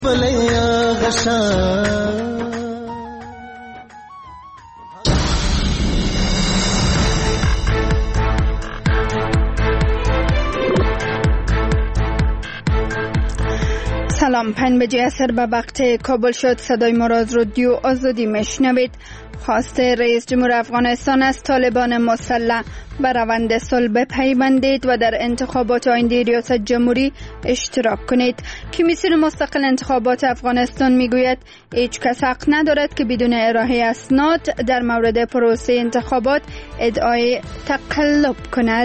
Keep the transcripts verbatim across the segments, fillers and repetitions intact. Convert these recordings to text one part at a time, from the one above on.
سلام، پنج بجه عصر به وقت کابل شد. صدای ما را از رادیو آزادی میشنوید. خواست رئیس جمهور افغانستان از طالبان مسلح به روند صلح بپیوندید و در انتخابات آینده ریاست جمهوری اشتراک کنید. کمیسیون مستقل انتخابات افغانستان میگوید هیچ کس حق ندارد که بدون ارائه اسناد در مورد پروسه انتخابات ادعای تقلب کند.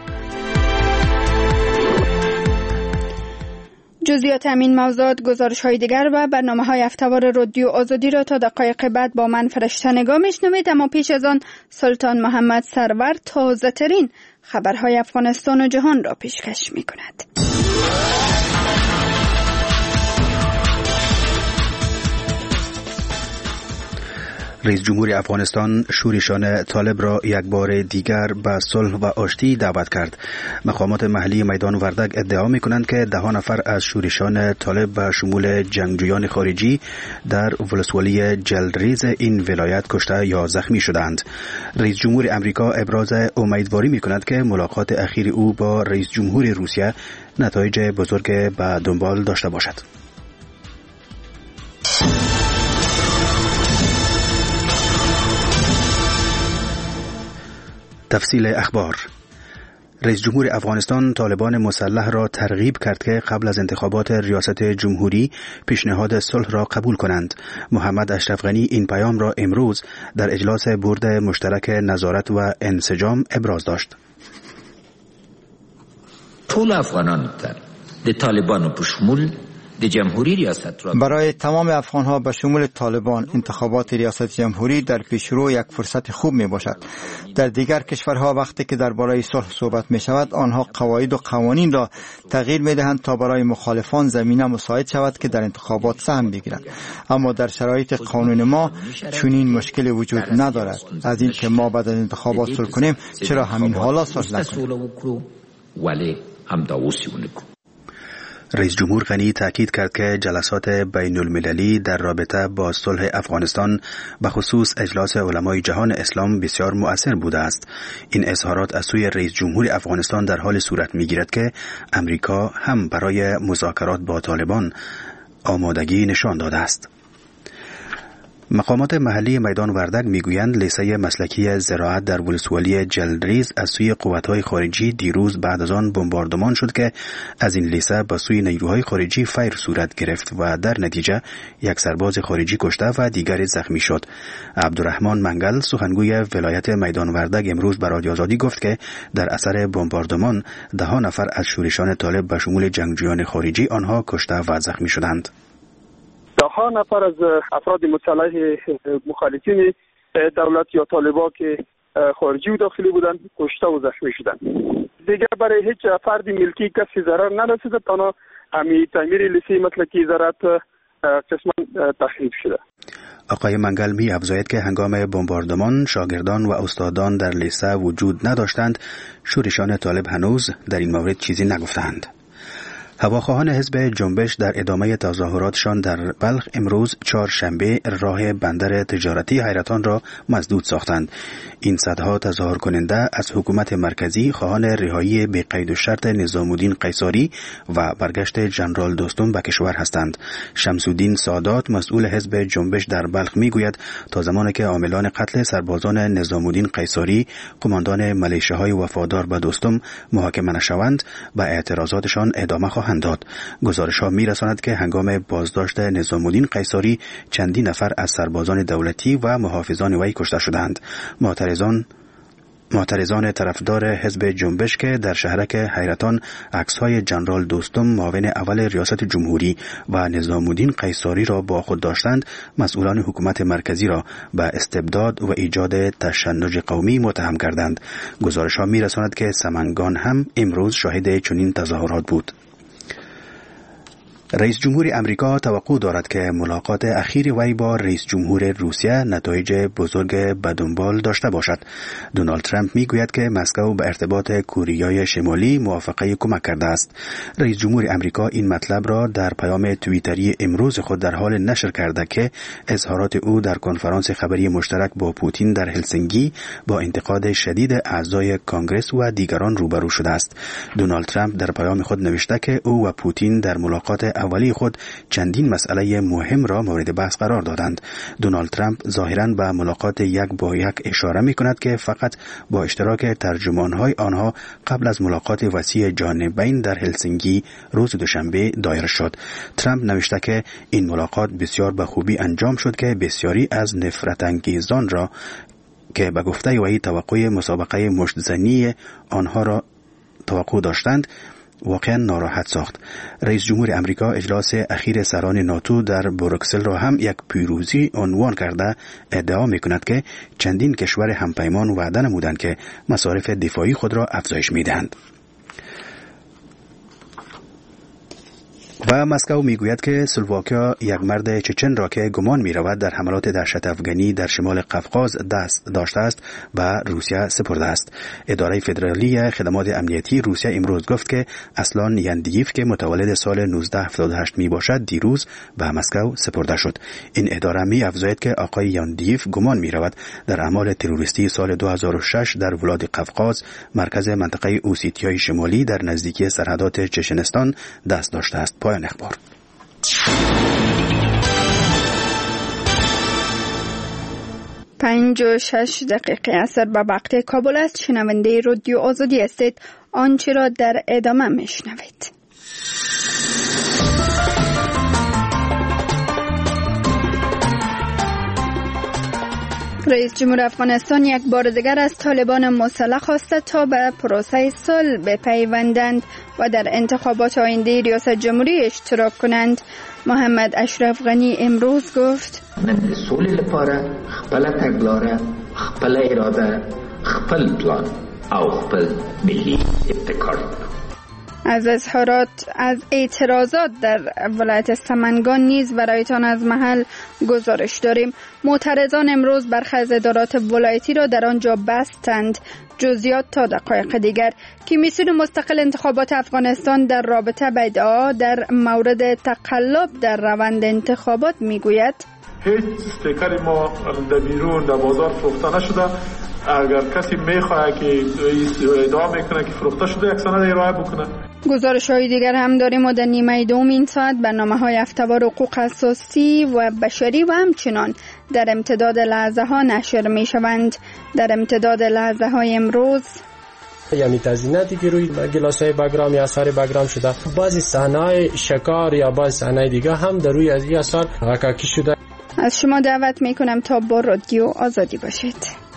جزئیات همین موضوعات، گزارش های دیگر و برنامه های هفته‌وار رادیو آزادی را تا دقایق بعد با من فرشته نگاه میشنوید. اما پیش از آن سلطان محمد سرور تازه ترین خبرهای افغانستان و جهان را پیشکش می کند. رئیس جمهور افغانستان شورشان طالب را یک بار دیگر به صلح و آشتی دعوت کرد. مقامات محلی میدان وردک ادعا می‌کنند که ده نفر از شورشان طالب و شمول جنگجویان خارجی در ولسوالی جلریز این ولایت کشته یا زخمی شدند. رئیس جمهور امریکا ابراز امیدواری می‌کند که ملاقات اخیر او با رئیس جمهور روسیه نتایج بزرگ به دنبال داشته باشد. تفصیل اخبار. رئیس جمهور افغانستان طالبان مسلح را ترغیب کرد که قبل از انتخابات ریاست جمهوری پیشنهاد صلح را قبول کنند. محمد اشرف غنی این پیام را امروز در اجلاس بورد مشترک نظارت و انسجام ابراز داشت. طول افغانان د طالبانو په شمول د جمهوری ریاست را برای تمام افغانها به شمول طالبان انتخابات ریاست جمهوری در پیشرو یک فرصت خوب می باشد. در دیگر کشورها وقتی که درباره صلح صحبت می شود آنها قواعد و قوانین را تغییر می دهند تا برای مخالفان زمینه مساعد شود که در انتخابات سهم بگیرند. اما در شرایط قانون ما چنین مشکلی وجود ندارد. از این که ما بعد از انتخابات صلح کنیم چرا همین حالا صلح نکنیم؟ ولی هم داوسی ونکو. رئیس جمهور غنی تاکید کرد که جلسات بین المللی در رابطه با صلح افغانستان به خصوص اجلاس علمای جهان اسلام بسیار مؤثر بوده است. این اظهارات از سوی رئیس جمهور افغانستان در حال صورت می‌گیرد که امریکا هم برای مذاکرات با طالبان آمادگی نشان داده است. مقامات محلی میدان وردک میگویند لیسه مسلکی زراعت در ولسوالی جلریز از سوی قوت‌های خارجی دیروز بعد از آن بمباردمان شد که از این لیسه به سوی نیروهای خارجی فیر صورت گرفت و در نتیجه یک سرباز خارجی کشته و دیگری زخمی شد. عبدالرحمن منگل سخنگوی ولایت میدان وردک امروز به رادیو آزادی گفت که در اثر بمباردمان ده نفر از شورشان طالب به شمول جنگجویان خارجی آنها کشته و زخمی شدند. ده نفر از افراد مسلح مخالفین دولت یا طالبان که خارجی و داخلی بودند کشته و زخمی شدند. دیگر برای هیچ فرد ملکی کسی ضرر نرسیده، تنها همین تعمیر لیسه مسلکی زراعت قسما تخریب شده. آقای منگل می افزاید که هنگام بمباردمان شاگردان و استادان در لیسه وجود نداشتند. شورشان طالب هنوز در این مورد چیزی نگفتند. هواخواهان حزب جنبش در ادامه تظاهراتشان در بلخ امروز چهارشنبه راه بندر تجارتی حیرتان را مسدود ساختند. این صدها تظاهر کننده از حکومت مرکزی خواهان رهایی به قید و شرط نظام الدین قیصری و برگشت ژنرال دوستم به کشور هستند. شمس الدین سادات مسئول حزب جنبش در بلخ میگوید تا زمانی که عاملان قتل سربازان نظام الدین قیصری قماندان ملیشه‌های وفادار به دوستم محاکمه نشوند به اعتراضاتشان ادامه خواهند داد. گزارش ها می رساند که هنگام بازداشت نظام الدین قیصری چندین نفر از سربازان دولتی و محافظان وی کشته شدند. معترضان معترضان طرفدار حزب جنبش که در شهرک حیرتان عکس‌های ژنرال دوستم معاون اول ریاست جمهوری و نظام الدین قیصری را با خود داشتند، مسئولان حکومت مرکزی را به استبداد و ایجاد تشنج قومی متهم کردند. گزارش‌ها می‌رساند که سمنگان هم امروز شاهد چنین تظاهرات بود. رئیس جمهور امریکا توقع دارد که ملاقات اخیر وی با رئیس جمهور روسیه نتایج بزرگ به دنبال داشته باشد. دونالد ترامپ میگوید که مسکو به ارتباط کوریای شمالی موافقه کمک کرده است. رئیس جمهور امریکا این مطلب را در پیام توییتری امروز خود در حال نشر کرده که اظهارات او در کنفرانس خبری مشترک با پوتین در هلسینکی با انتقاد شدید اعضای کانگرس و دیگران روبرو شده است. دونالد ترامپ در پیام خود نوشته که او و پوتین در ملاقات اولی خود چندین مسئله مهم را مورد بحث قرار دادند. دونالد ترامپ ظاهراً به ملاقات یک با یک اشاره می‌کند که فقط با اشتراک ترجمان‌های آنها قبل از ملاقات وسیع جانبین در هلسینکی روز دوشنبه دایر شد. ترامپ نوشته که این ملاقات بسیار به خوبی انجام شد که بسیاری از نفرت انگیزان را که به گفته وی توقع مسابقه مشت‌زنی آنها را توقع داشتند واقعا ناراحت ساخت. رئیس جمهور امریکا اجلاس اخیر سران ناتو در بروکسل را هم یک پیروزی عنوان کرده ادعا می‌کند که چندین کشور همپیمان وعده نمودند که مصارف دفاعی خود را افزایش می‌دهند. و مسکو میگوید که سلواکیا یک مرد چچن را که گمان می‌رود در حملات دهشت افغانی در شمال قفقاز دست داشته است و روسیه سپرده است. اداره فدرالی خدمات امنیتی روسیه امروز گفت که اسلان یندیف که متولد سال نوزده هفتاد و هشت می باشد دیروز به مسکو سپرده شد. این اداره می افزاید که آقای یندیف گمان می‌رود در اعمال تروریستی سال دو هزار و شش در ولایت قفقاز مرکز منطقه اوسیتیای شمالی در نزدیکی سرحدات چچنستان دست داشته است. پایان اخبار. پنج و شش دقیقه عصر به وقت کابل است. شنونده رادیو آزادی هستید. آنچه را در ادامه میشنوید. رئیس جمهور افغانستان یک بار دیگر از طالبان مسلح خواسته تا به پروسه صلح بپیوندند و در انتخابات آینده ریاست جمهوری اشتراک کنند. محمد اشرف غنی امروز گفت: من صلح لپاره خپل تګلاره، خپل اراده، خپل پلان او خپل ملی ابتکار. از اظهارات از اعتراضات در ولایت سمنگان نیز برایتان از محل گزارش داریم. معترضان امروز برخی از ادارات ولایتی را در آنجا بستند. جزئیات تا دقایق دیگر. کمیسیون مستقل انتخابات افغانستان در رابطه با ادعا در مورد تقلب در روند انتخابات میگوید: هیچ استیکر ما در بیرون در بازار فروخته نشده. اگر کسی میخواد که ادعا میکنه که فروخته شده یک سند ارائه بکنه. گزارش های دیگر هم داریم و در نیمه دوم این ساعت برنامه های هفته‌وار حقوق اساسی و بشری و همچنان در امتداد لحظه ها نشر می شوند. در امتداد لحظه های امروز یعنی تزییناتی که روی گلاس‌های بگرام یا آثار بگرام شده، بعضی صحنه‌های شکار یا بعضی صحنه‌های دیگه هم در روی از این آثار حکاکی شده. از شما دعوت می کنم تا با رادیو آزادی باشید.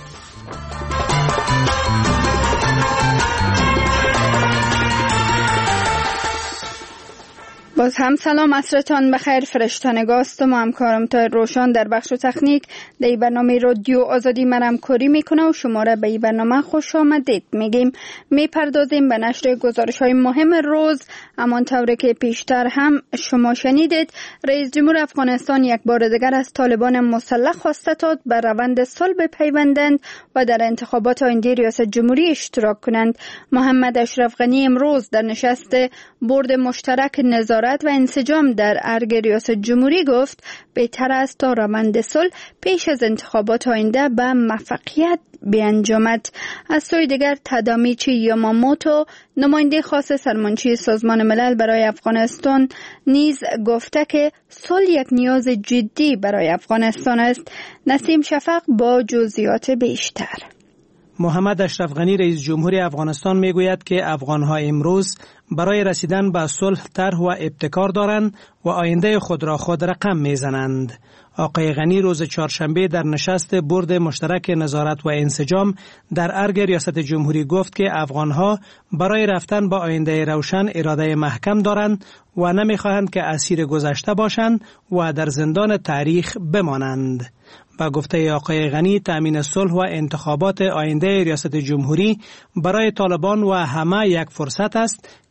باز هم سلام، عصرتان بخیر. فرشتانگاه است و همکارم تا روشان در بخش تکنیک در برنامه رادیو آزادی مرم کاری میکنه و شما را به این برنامه خوش آمدید میگیم. میپردازیم به نشر گزارش های مهم روز. همان طوری که پیشتر هم شما شنیدید، رئیس جمهور افغانستان یک بار دیگر از طالبان مسلح خواسته تا به روند صلح بپیوندند و در انتخابات آینده ریاست جمهوری اشتراک کنند. محمد اشرف غنی امروز در نشست بورد مشترک نظارت و انسجام در ارگ ریاست جمهوری گفت بهتر است تا روند صلح پیش از انتخابات آینده به موفقیت بیانجامد. از سوی دیگر تادامیچی یاماموتو، نماینده خاص سرمنشی سازمان ملل برای افغانستان، نیز گفته که صلح یک نیاز جدی برای افغانستان است. نسیم شفق با جزئیات بیشتر. محمد اشرف غنی رئیس جمهور افغانستان میگوید که افغان‌ها امروز برای رسیدن به صلح طرح و ابتکار دارند و آینده خود را خود رقم میزنند. آقای غنی روز چهارشنبه در نشست بورد مشترک نظارت و انسجام در ارگ ریاست جمهوری گفت که افغان‌ها برای رفتن به آینده روشن اراده محکم دارند و نمی‌خواهند که اسیر گذشته باشند و در زندان تاریخ بمانند. با گفته آقای غنی، تامین صلح و انتخابات آینده ریاست جمهوری برای طالبان و همه یک فرصت است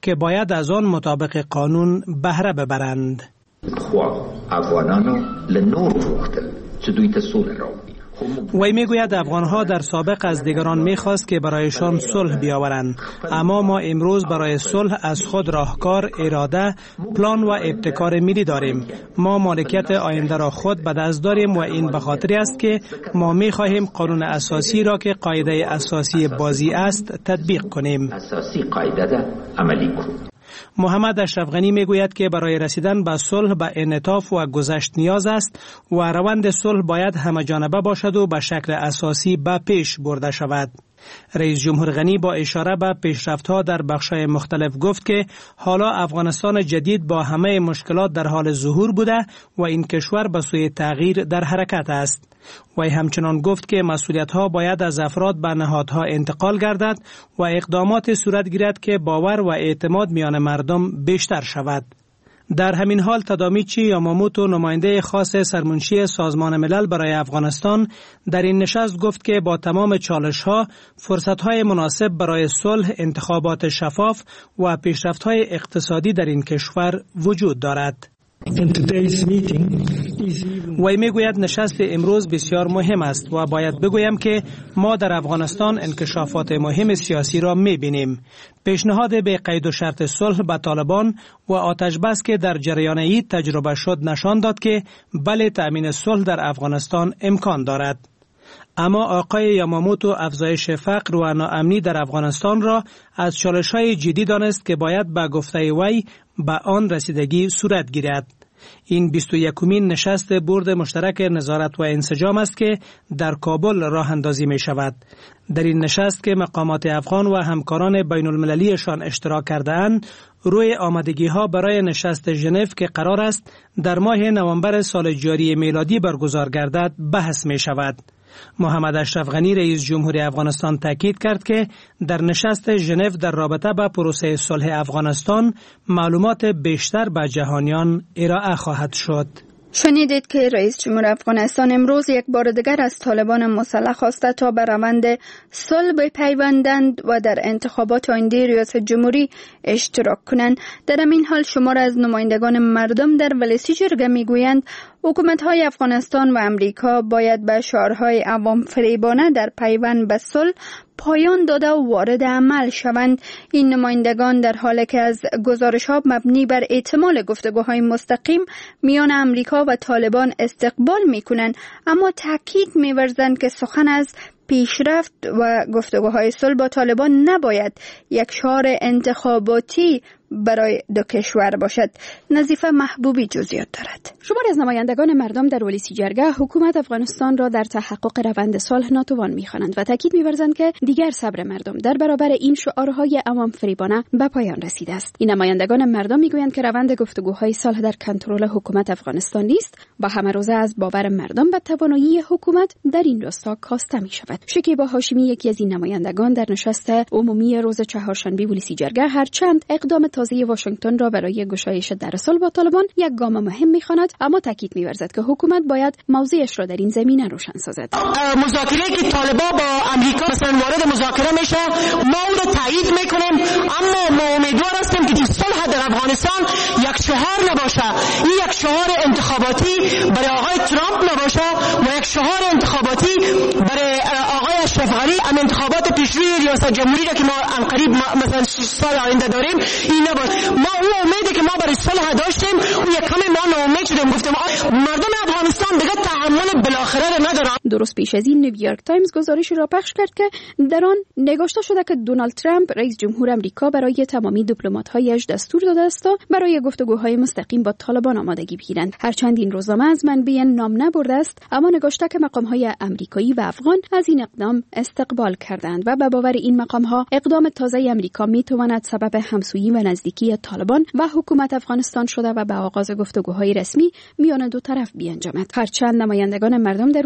که باید از آن مطابق قانون بهره ببرند. خوا افغانانو لنور فروختل چه دوی تا صلح را وی میگوید افغانها در سابق از دیگران میخواست که برایشان صلح بیاورند، اما ما امروز برای صلح از خود راهکار، اراده، پلان و ابتکار ملی داریم. ما مالکیت آینده را خود به دست داریم و این به خاطر است که ما میخواهیم قانون اساسی را که قاعده اساسی بازی است تطبیق کنیم. اساسی قاعده عملی کنیم. محمد اشرف غنی میگوید که برای رسیدن به صلح به انعطاف و گذشت نیاز است و روند صلح باید همه‌جانبه باشد و به شکل اساسی به پیش برده شود. رئیس جمهور غنی با اشاره به پیشرفت‌ها در بخش‌های مختلف گفت که حالا افغانستان جدید با همه مشکلات در حال ظهور بوده و این کشور به سوی تغییر در حرکت است. وی همچنان گفت که مسئولیت‌ها باید از افراد به نهادها انتقال گردد و اقدامات صورت گیرد که باور و اعتماد میان مردم بیشتر شود. در همین حال تادامیچی یاماموتو، نماینده خاص سرمنشی سازمان ملل برای افغانستان، در این نشست گفت که با تمام چالش‌ها، فرصت‌های مناسب برای صلح، انتخابات شفاف و پیشرفت‌های اقتصادی در این کشور وجود دارد. وی میگوید نشست امروز بسیار مهم است و باید بگویم که ما در افغانستان انکشافات مهم سیاسی را میبینیم. پیشنهاد به قید و شرط صلح با طالبان و آتش بس که در جریان ای تجربه شد نشان داد که بله، تأمین صلح در افغانستان امکان دارد. اما آقای یاماموتو افزایش فقر و ناامنی در افغانستان را از چالش‌های جدی دانست که باید به گفته وی به آن رسیدگی صورت گیرد. این بیست و یکمین نشست بورد مشترک نظارت و انسجام است که در کابل راه اندازی می شود. در این نشست که مقامات افغان و همکاران بین المللیشان اشتراک کرده اند، روی آمادگی ها برای نشست ژنو که قرار است در ماه نوامبر سال جاری میلادی برگزار گردد بحث می شود. محمد اشرف غنی رئیس جمهوری افغانستان تاکید کرد که در نشست ژنو در رابطه با پروسه صلح افغانستان معلومات بیشتر به جهانیان ارائه خواهد شد. شنیدید که رئیس جمهور افغانستان امروز یک بار دیگر از طالبان مسلح خواسته تا به روند صلح بپیوندند و در انتخابات آینده ریاست جمهوری اشتراک کنند. در این حال شمار از نمایندگان مردم در ولسی جرگه میگویند حکومت‌های افغانستان و امریکا باید به شعارهای عوام فریبانه در پیوند به صلح پایان داده و وارد عمل شوند. این نمایندگان در حالی که از گزارش‌ها مبنی بر احتمال گفتگوهای مستقیم میان امریکا و طالبان استقبال می‌کنند، اما تاکید می‌ورزند که سخن از پیشرفت و گفتگوهای صلح با طالبان نباید یک شعار انتخاباتی برای دو کشور باشد. نظیفه محبوبی جزئیات دارد. شمار از نمایندگان مردم در ولسی جرگه حکومت افغانستان را در تحقق روند صلح ناتوان می‌خوانند و تاکید می‌ورزند که دیگر صبر مردم در برابر این شعارهای عوام فریبانه به پایان رسیده است. این نمایندگان مردم می‌گویند که روند گفتگوهای صلح در کنترل حکومت افغانستان نیست، با همه روزه از باور مردم به توانایی حکومت در این راستا کاسته می‌شود. شکیبا هاشمی، یکی از این نمایندگان، در نشست عمومی روز چهارشنبه ولسی جرگه هرچند اقدام تازه واشنگتن را برای گشایش در صلح با طالبان یک گام مهم می‌خواند، اما تاکید می‌ورزد که حکومت باید موضعش را در این زمینه روشن سازد. مذاکره که طالبان با امریکا مثلا وارد مذاکره میشه، ما اون رو تایید میکنیم، اما ما امیدوار هستیم که این صلح در افغانستان یک شعار نباشه، این یک شعار انتخاباتی برای آقای ترامپ نباشه و یک شعار انتخاباتی برای آقای اشرف غنی. ام انتخابات پیشروی ریاست جمهوری را که ما عنقریب مثلا سال آینده داریم، این ما اون امیدی که ما برای صلح داشتیم اون یک کمی ما ناامید شدیم. گفتم مردم افغانستان دیگه تحمل بالاخره ندارن. درست پیش از این نیویورک تایمز گزارشی را پخش کرد که در آن نگاشته شده که دونالد ترامپ رئیس جمهور آمریکا برای تمامی دیپلمات‌هایش دستور داده است تا برای گفتگوهای مستقیم با طالبان آمادگی بگیرند. هرچند این روزنامه از منبع نام نبرده است، اما نگاشته که مقام‌های آمریکایی و افغان از این اقدام استقبال کردند و به باور این مقام‌ها اقدام تازه آمریکا می‌تواند سبب همسویی و نزدیکی طالبان و حکومت افغانستان شده و به آغاز گفتگوهای رسمی میان دو طرف بیانجامد. هرچند نمایندگان مردم در ولسی جرگه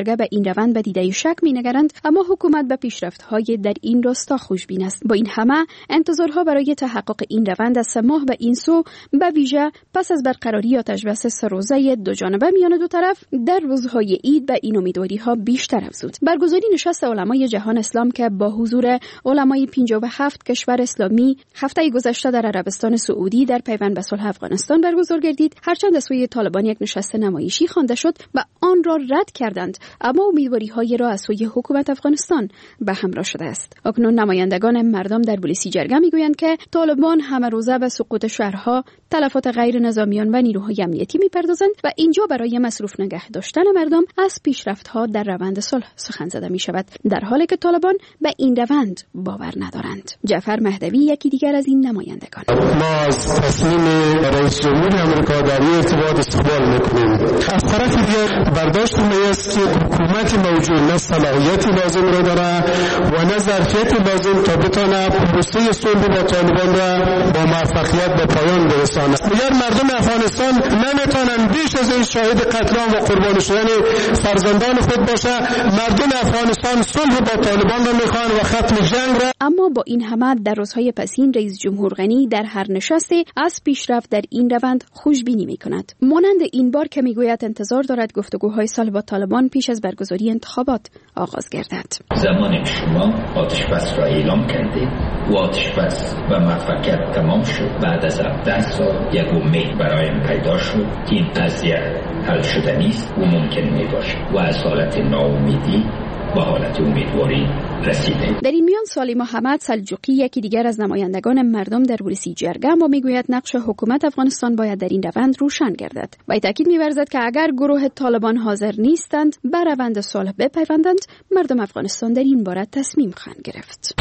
جرگه به این روند به دیده شک می‌نگرند، اما حکومت به پیشرفت‌های در این راستا خوشبین است. با این همه انتظارها برای تحقق این روند از سه ماه به این سو، به ویژه پس از برقراری آتش‌بس سه روزه دو جانبه میان دو طرف در روزهای عید، به این امیدواری‌ها بیشتر افزود. برگزاری نشست علمای جهان اسلام که با حضور علمای پنجاه و هفت کشور اسلامی هفته گذشته در عربستان سعودی در پیوند به صلح افغانستان برگزار گردید، هرچند از سوی طالبان یک نشست نمایشی خوانده شد و آن را رد کردند، اما امیدواری‌های را از سوی حکومت افغانستان به همراه شده است. اکنون نمایندگان مردم در بولیسی جرگه میگویند که طالبان همه روزه به سقوط شهرها، تلفات غیر نظامیان و نیروهای امنیتی میپردازند و اینجا برای مصروف نگه داشتن مردم از پیشرفت‌ها در روند صلح سخن زده می شود، در حالی که طالبان به این روند باور ندارند. جعفر مهدوی یکی دیگر از این نمایندگان: ما از تصمیم رئیس جمهور آمریکا در این ارتباط استقبال میکنیم. از طرف دیگر برداشت ما است که حکومت موجود نه صلاحیت لازم را داره و نه ظرفیت لازم تا بتونه پروسه صلح با طالبان را با موفقیت به پایان برساند. اگر مردم افغانستان نمیتونن بیش از این شاهد قتل عام و قربانی شدن فرزندان خود باشه، مردم افغانستان صلح با طالبان را میخوان و ختم جنگ را. اما با این همه در روزهای پسین رئیس جمهور غنی در هر نشستی از پیشرفت در این روند خوشبینی میکند. مانند این بار که میگوید انتظار دارد گفتگوهای صلح با طالبان پیش از برگزاری انتخابات آغاز گردد. زمانی شما آتشبس را اعلام کردید و آتشبس و موفقیت تمام شد، بعد از هفده سال یک امید برایم پیدا شد که این قضیه حل شده نیست و ممکن می باشد و از حالت ناامیدی با حالت امیدواری رسیده. در این میان سالی محمد سلجوقی یکی دیگر از نمایندگان مردم در بولیسی جرگه ما میگوید نقش حکومت افغانستان باید در این روند روشن گردد و تاکید می‌ورزد که اگر گروه طالبان حاضر نیستند به روند صلح بپیوندند، مردم افغانستان در این باره تصمیم خواهند گرفت.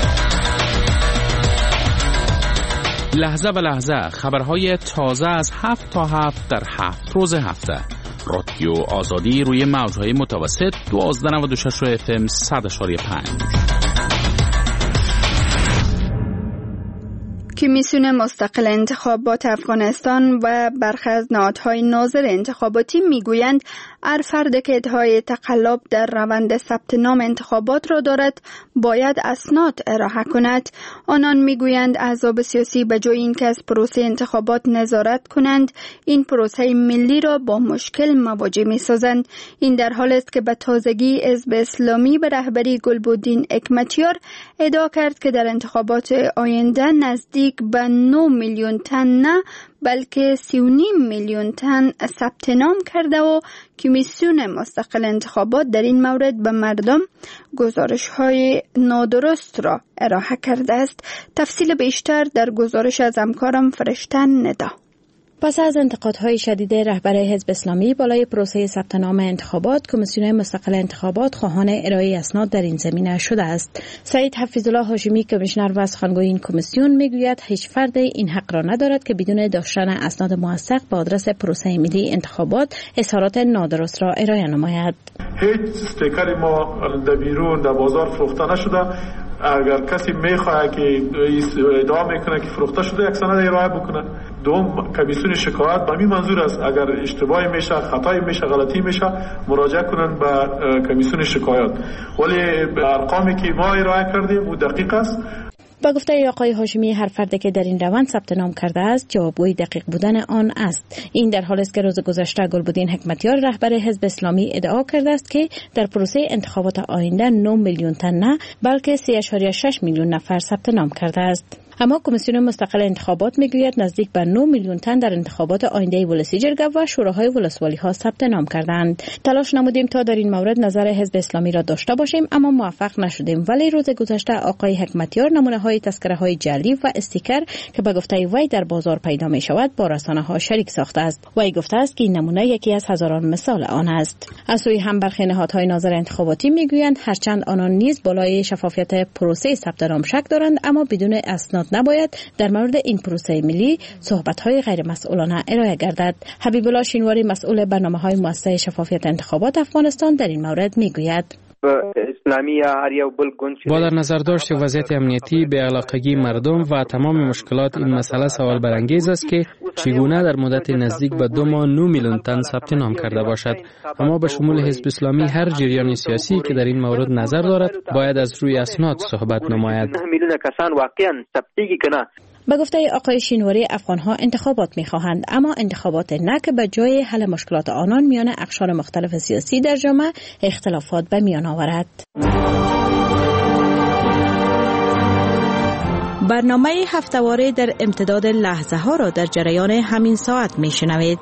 لحظه به لحظه خبرهای تازه از هفت تا هفت در هفت روز هفته. رادیو آزادی روی موجهای متوسط دوازده و نود و شش اف ام صد و پنج. کمیسیون مستقل انتخابات افغانستان و برخی از نهادهای ناظر انتخاباتی میگویند هر فرد که ادعای تقلب در روند ثبت نام انتخابات را دارد باید اسناد ارائه کند. آنان میگویند احزاب سیاسی به جای اینکه از پروسه انتخابات نظارت کنند، این پروسه ملی را با مشکل مواجه میسازند. این در حالی است که به تازگی حزب اسلامی به رهبری گلبدین حکمتیار ادعا کرد که در انتخابات آینده نزدیک به نه میلیون تن نه بلکه سی و نیم میلیون تن ثبت نام کرده و کمیسیون مستقل انتخابات در این مورد به مردم گزارش‌های نادرست را ارائه کرده است. تفصیل بیشتر در گزارش از همکارم فرشته ندا. پس از انتقادهای شدید رهبر حزب اسلامی بالای پروسه ثبت نام انتخابات، کمیسیون مستقل انتخابات خواهان ارائه اسناد در این زمینه شده است. سعید حفیظالله هاشمی کمیشنر و سخنگوی این کمیسیون میگوید هیچ فرد این حق را ندارد که بدون داشتن اسناد موثق به آدرس پروسه ملی انتخابات اظهارات نادرست را ارائه نماید. هیچ استیکر ما در بیرون در بازار فروخته نشده. اگر کسی میخواد که ادعا میکنه که فروخته شده، یک سند ارائه بکنه. دوم، کمیسیون شکایت به این منظور است اگر اشتباهی میشه، خطایی میشه، غلطی میشه، مراجعه کنن به کمیسیون شکایت. ولی ارقامی که ما ارائه کردیم او دقیق است. با گفته آقای هاشمی هر فرد که در این روند ثبت نام کرده است جوابگوی دقیق بودن آن است. این در حالی است که روز گذشته گلبدین حکمتیار رهبر حزب اسلامی ادعا کرده است که در پروسه انتخابات آینده نه میلیون تن نه بلکه سه و شش میلیون نفر ثبت نام کرده است. اما کمیسیون مستقل انتخابات میگوید نزدیک به نه میلیون تن در انتخابات آینده ولسی جرگه و شوراهای ولسوالی ها ثبت نام کردند. تلاش نمودیم تا در این مورد نظر حزب اسلامی را داشته باشیم اما موفق نشدیم، ولی روز گذشته آقای حکمتیار نمونه های تذکره های جعلی و استیکر که به گفته وی در بازار پیدا می شود با رسانه ها شریک ساخته است. وی گفته است که این نمونه یکی از هزاران مثال آن است. از سوی هم برخی نهادهای ناظر انتخاباتی میگویند هرچند آنان نیز بالای شفافیت پروسه ثبت نام شک دارند، اما بدون اسناد نباید در مورد این پروسه ملی صحبت‌های غیر مسئولانه ارائه گردد. حبیب الله شینواری مسئول برنامه‌های مؤسسه شفافیت انتخابات افغانستان در این مورد میگوید: اسلامی هر یو بل گوند با در نظر داشت وضعیت امنیتی، به علاقگی مردم و تمام مشکلات این مسئله سوال برانگیز است که چگونه در مدت نزدیک به دو ماه نه میلیون تن ثبت نام کرده باشد. اما به شمول حزب اسلامی هر جریان سیاسی که در این مورد نظر دارد باید از روی اسناد صحبت نماید. به گفته آقای شینواری، افغان‌ها انتخابات می‌خواهند، اما انتخابات نه که به جای حل مشکلات آنان میان اقشار مختلف سیاسی در جامعه اختلافات به میان آورد. برنامه هفته‌واره در امتداد لحظه ها را در جریان همین ساعت می‌شنوید.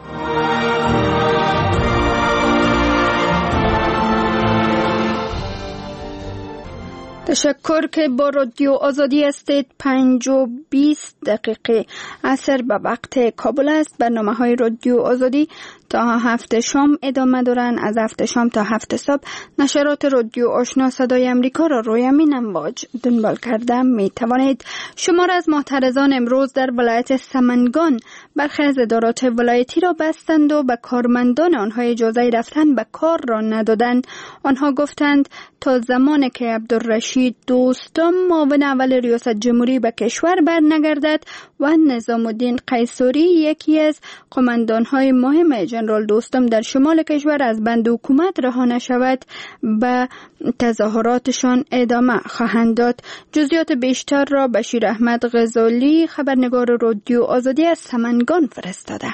تشکر که با رادیو آزادی هستید. پنج و بیست دقیقه عصر به وقت کابل است. برنامه های رادیو آزادی تا هفت شام ادامه دارن. از هفت شام تا هفت صبح نشرات رادیو آشنا صدای امریکا را روی امین امواج دنبال کرده می توانید. شمار از معترضان امروز در ولایت سمنگان برخی از ادارات ولایتی را بستند و به کارمندان آنها اجازه رفتن به کار را ندادند. آنها گفتند تا زمانی که عبدالرشید دوستم معاون اول ریاست جمهوری به کشور برنگردد و نظام الدین قیصری یکی از قماندان‌های مهم جنرال دوستم در شمال کشور از بند حکومت رها نشود، به تظاهراتشان ادامه خواهند داد. جزئیات بیشتر را بشیر احمد غزالی خبرنگار رادیو آزادی از سمنگان فرستاده.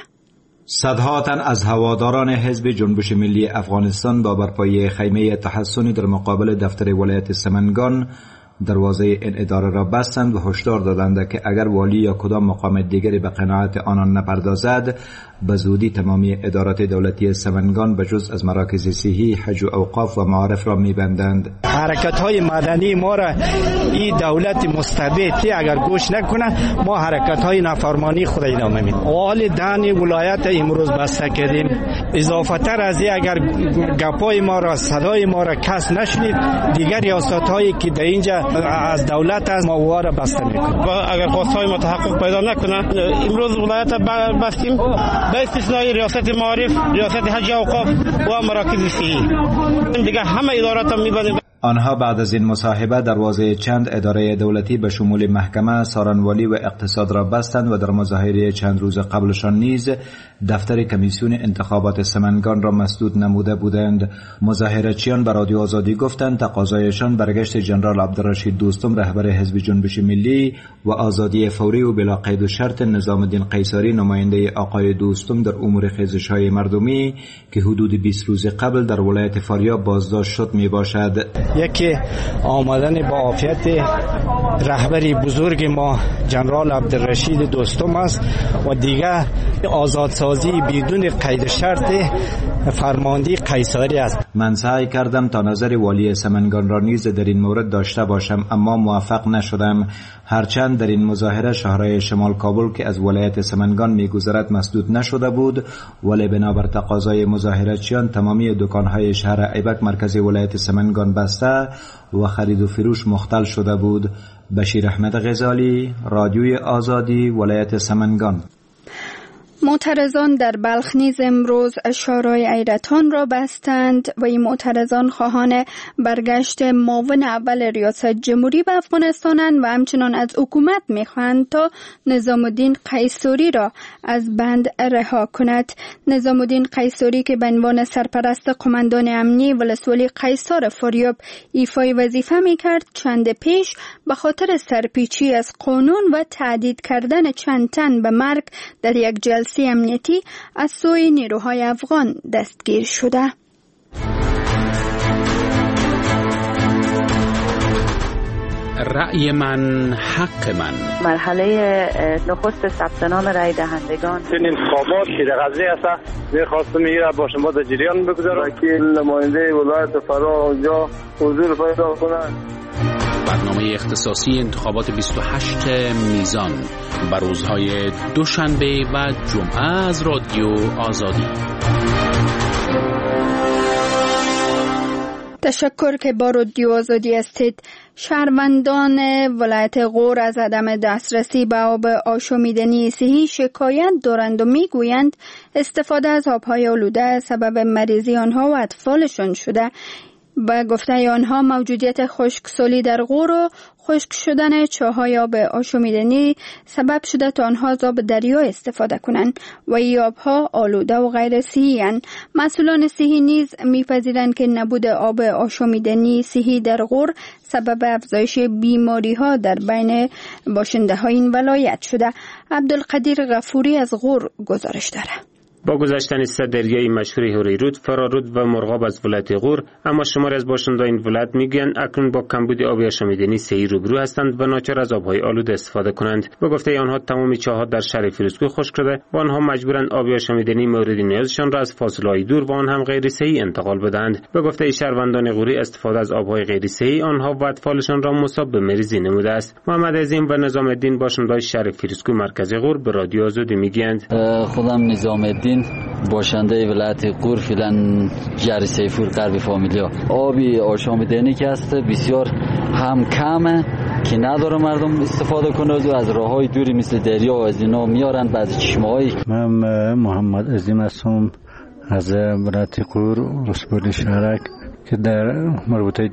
صدها تن از هواداران حزب جنبش ملی افغانستان با برپایی خیمه تحصنی در مقابل دفتر ولایت سمنگان دروازه این اداره را بستند و هشدار دادند که اگر والی یا کدام مقام دیگری به قناعت آنان نپردازد به زودی تمامی ادارات دولتی سمنگان به جز از مراکز صحی، حج و اوقاف و معارف را میبندند. حرکت های مدنی ما را این دولت مستبدی اگر گوش نکنه ما حرکت های نافرمانی خود ادامه میدیم. اهل دهن ولایت امروز بسته کردیم. اضافه تر از این اگر گپای ما را، صدای ما را کس نشنید، دیگر ریاست هایی که در اینجا از دولت از ما واره بسته میکنیم. اگر خواستهای ما تحقق پیدا نکنه امروز ولایت بستیم به استثنای ریاست معارف، ریاست حج اوقاف و مراکز صحی. دیگه همه ادارات هم میبندیم. آنها بعد از این مصاحبه دروازه چند اداره دولتی به شمول محکمه، سارنوالی و اقتصاد را بستند و در مظاهره چند روز قبلشان نیز دفتر کمیسیون انتخابات سمنگان را مسدود نموده بودند. مظاهره‌چیان به رادیو آزادی گفتند تقاضایشان برگشت جنرال عبدالرشید دوستم رهبر حزب جنبش ملی و آزادی فوری و بلا قید و شرط نظام الدین قیصری نماینده آقای دوستم در امور خیزش‌های مردمی که حدود بیست روز قبل در ولایت فاریاب بازداشت شد می باشد. یکی آمدن با عافیت رهبری بزرگ ما جنرال عبدالرشید دوستم است و دیگر آزادسازی بدون قید شرط فرماندهی قیصری است. من سعی کردم تا نظر والی سمنگان را نیز در این مورد داشته باشم اما موفق نشدم. هرچند در این مظاهره شهرهای شمال کابل که از ولایت سمنگان میگذرد مسدود نشده بود، ولی بنابر تقاضای مظاهره‌چیان تمامی دکانهای شهر ایبک مرکز ولایت سمنگان بسته و خرید و فروش مختل شده بود. بشیر احمد غزالی، رادیوی آزادی، ولایت سمنگان. معترضان در بلخ نیز امروز شورای ایرتان را بستند و این معترضان خواهان برگشت معاون اول ریاست جمهوری به افغانستانند و همچنان از حکومت میخواهند تا نظام الدین قیصری را از بند رها کند. نظام الدین قیصری که به عنوان سرپرست قماندان امنی ولسوالی قیصر فاریاب ایفای وظیفه میکرد، چند پیش به خاطر سرپیچی از قانون و تهدید کردن چند تن به مرگ در یک جلسه امنیتی از سوی نیروهای افغان دستگیر شده. رأی من حق من. مرحله نخست ثبت نام رأی دهندگان این انتخابات که قضیه است می‌خواستم میگه با شما در جریان بگذارم که نماینده ولایت فرا اونجا حضور پیدا کنند. برنامه اختصاصی انتخابات بیست و هشت میزان بر روزهای دوشنبه و جمعه از رادیو آزادی. تشکر که با رادیو آزادی هستید. شهروندان ولایت غور از عدم دسترسی به آب آشامیدنی صحی شکایت دارند و میگویند استفاده از آبهای آلوده سبب مریضی آنها و اطفالشان شده. به گفته آنها موجودیت خشکسالی در غور و خشک شدن چاهای آب آشامیدنی سبب شده تا آنها از آب دریا استفاده کنند و این آبها آلوده و غیر صحی اند. مسئولان صحی نیز میپذیرند که نبود آب آشامیدنی صحی در غور سبب افزایش بیماری ها در بین باشنده های این ولایت شده. عبدالقدیر غفوری از غور گزارش داره. با گذشتن سه دریای مشهور هوریرود، فرارود و مرغاب از ولایت غور، اما شمار از باشندگان این ولایت میگن اکنون با کمبود آب آشامیدنی صحی روبرو هستند و ناچار از آبهای آلوده استفاده کنند. به گفته آنها تمام چاه‌ها در شهر فیروزکوه خشک شده و آنها مجبورند آب آشامیدنی مورد نیازشان را از فاصله‌های دور و آن هم غیر صحی انتقال بدهند. به گفته شهروندان غوری استفاده از آبهای غیر صحی آنها و اطفالشان را مصاب به مریضی نموده است. محمد عظیم و نظام الدین باشندگان شهر فیروزکوه مرکز غور به رادیو آزادی میگویند خودم نظام الدین باشنده ولایت غور فعلا جری سیفور غرب فامیلیا. آبی آشامیدنی که است بسیار هم کمه که نداره مردم استفاده کنه و از راههای دوری مثل دریا و از اینا میارن بعضی چشمه‌های. من محمد عظیم هستم از ولایت غور رسبولی شهرک که در مربوطه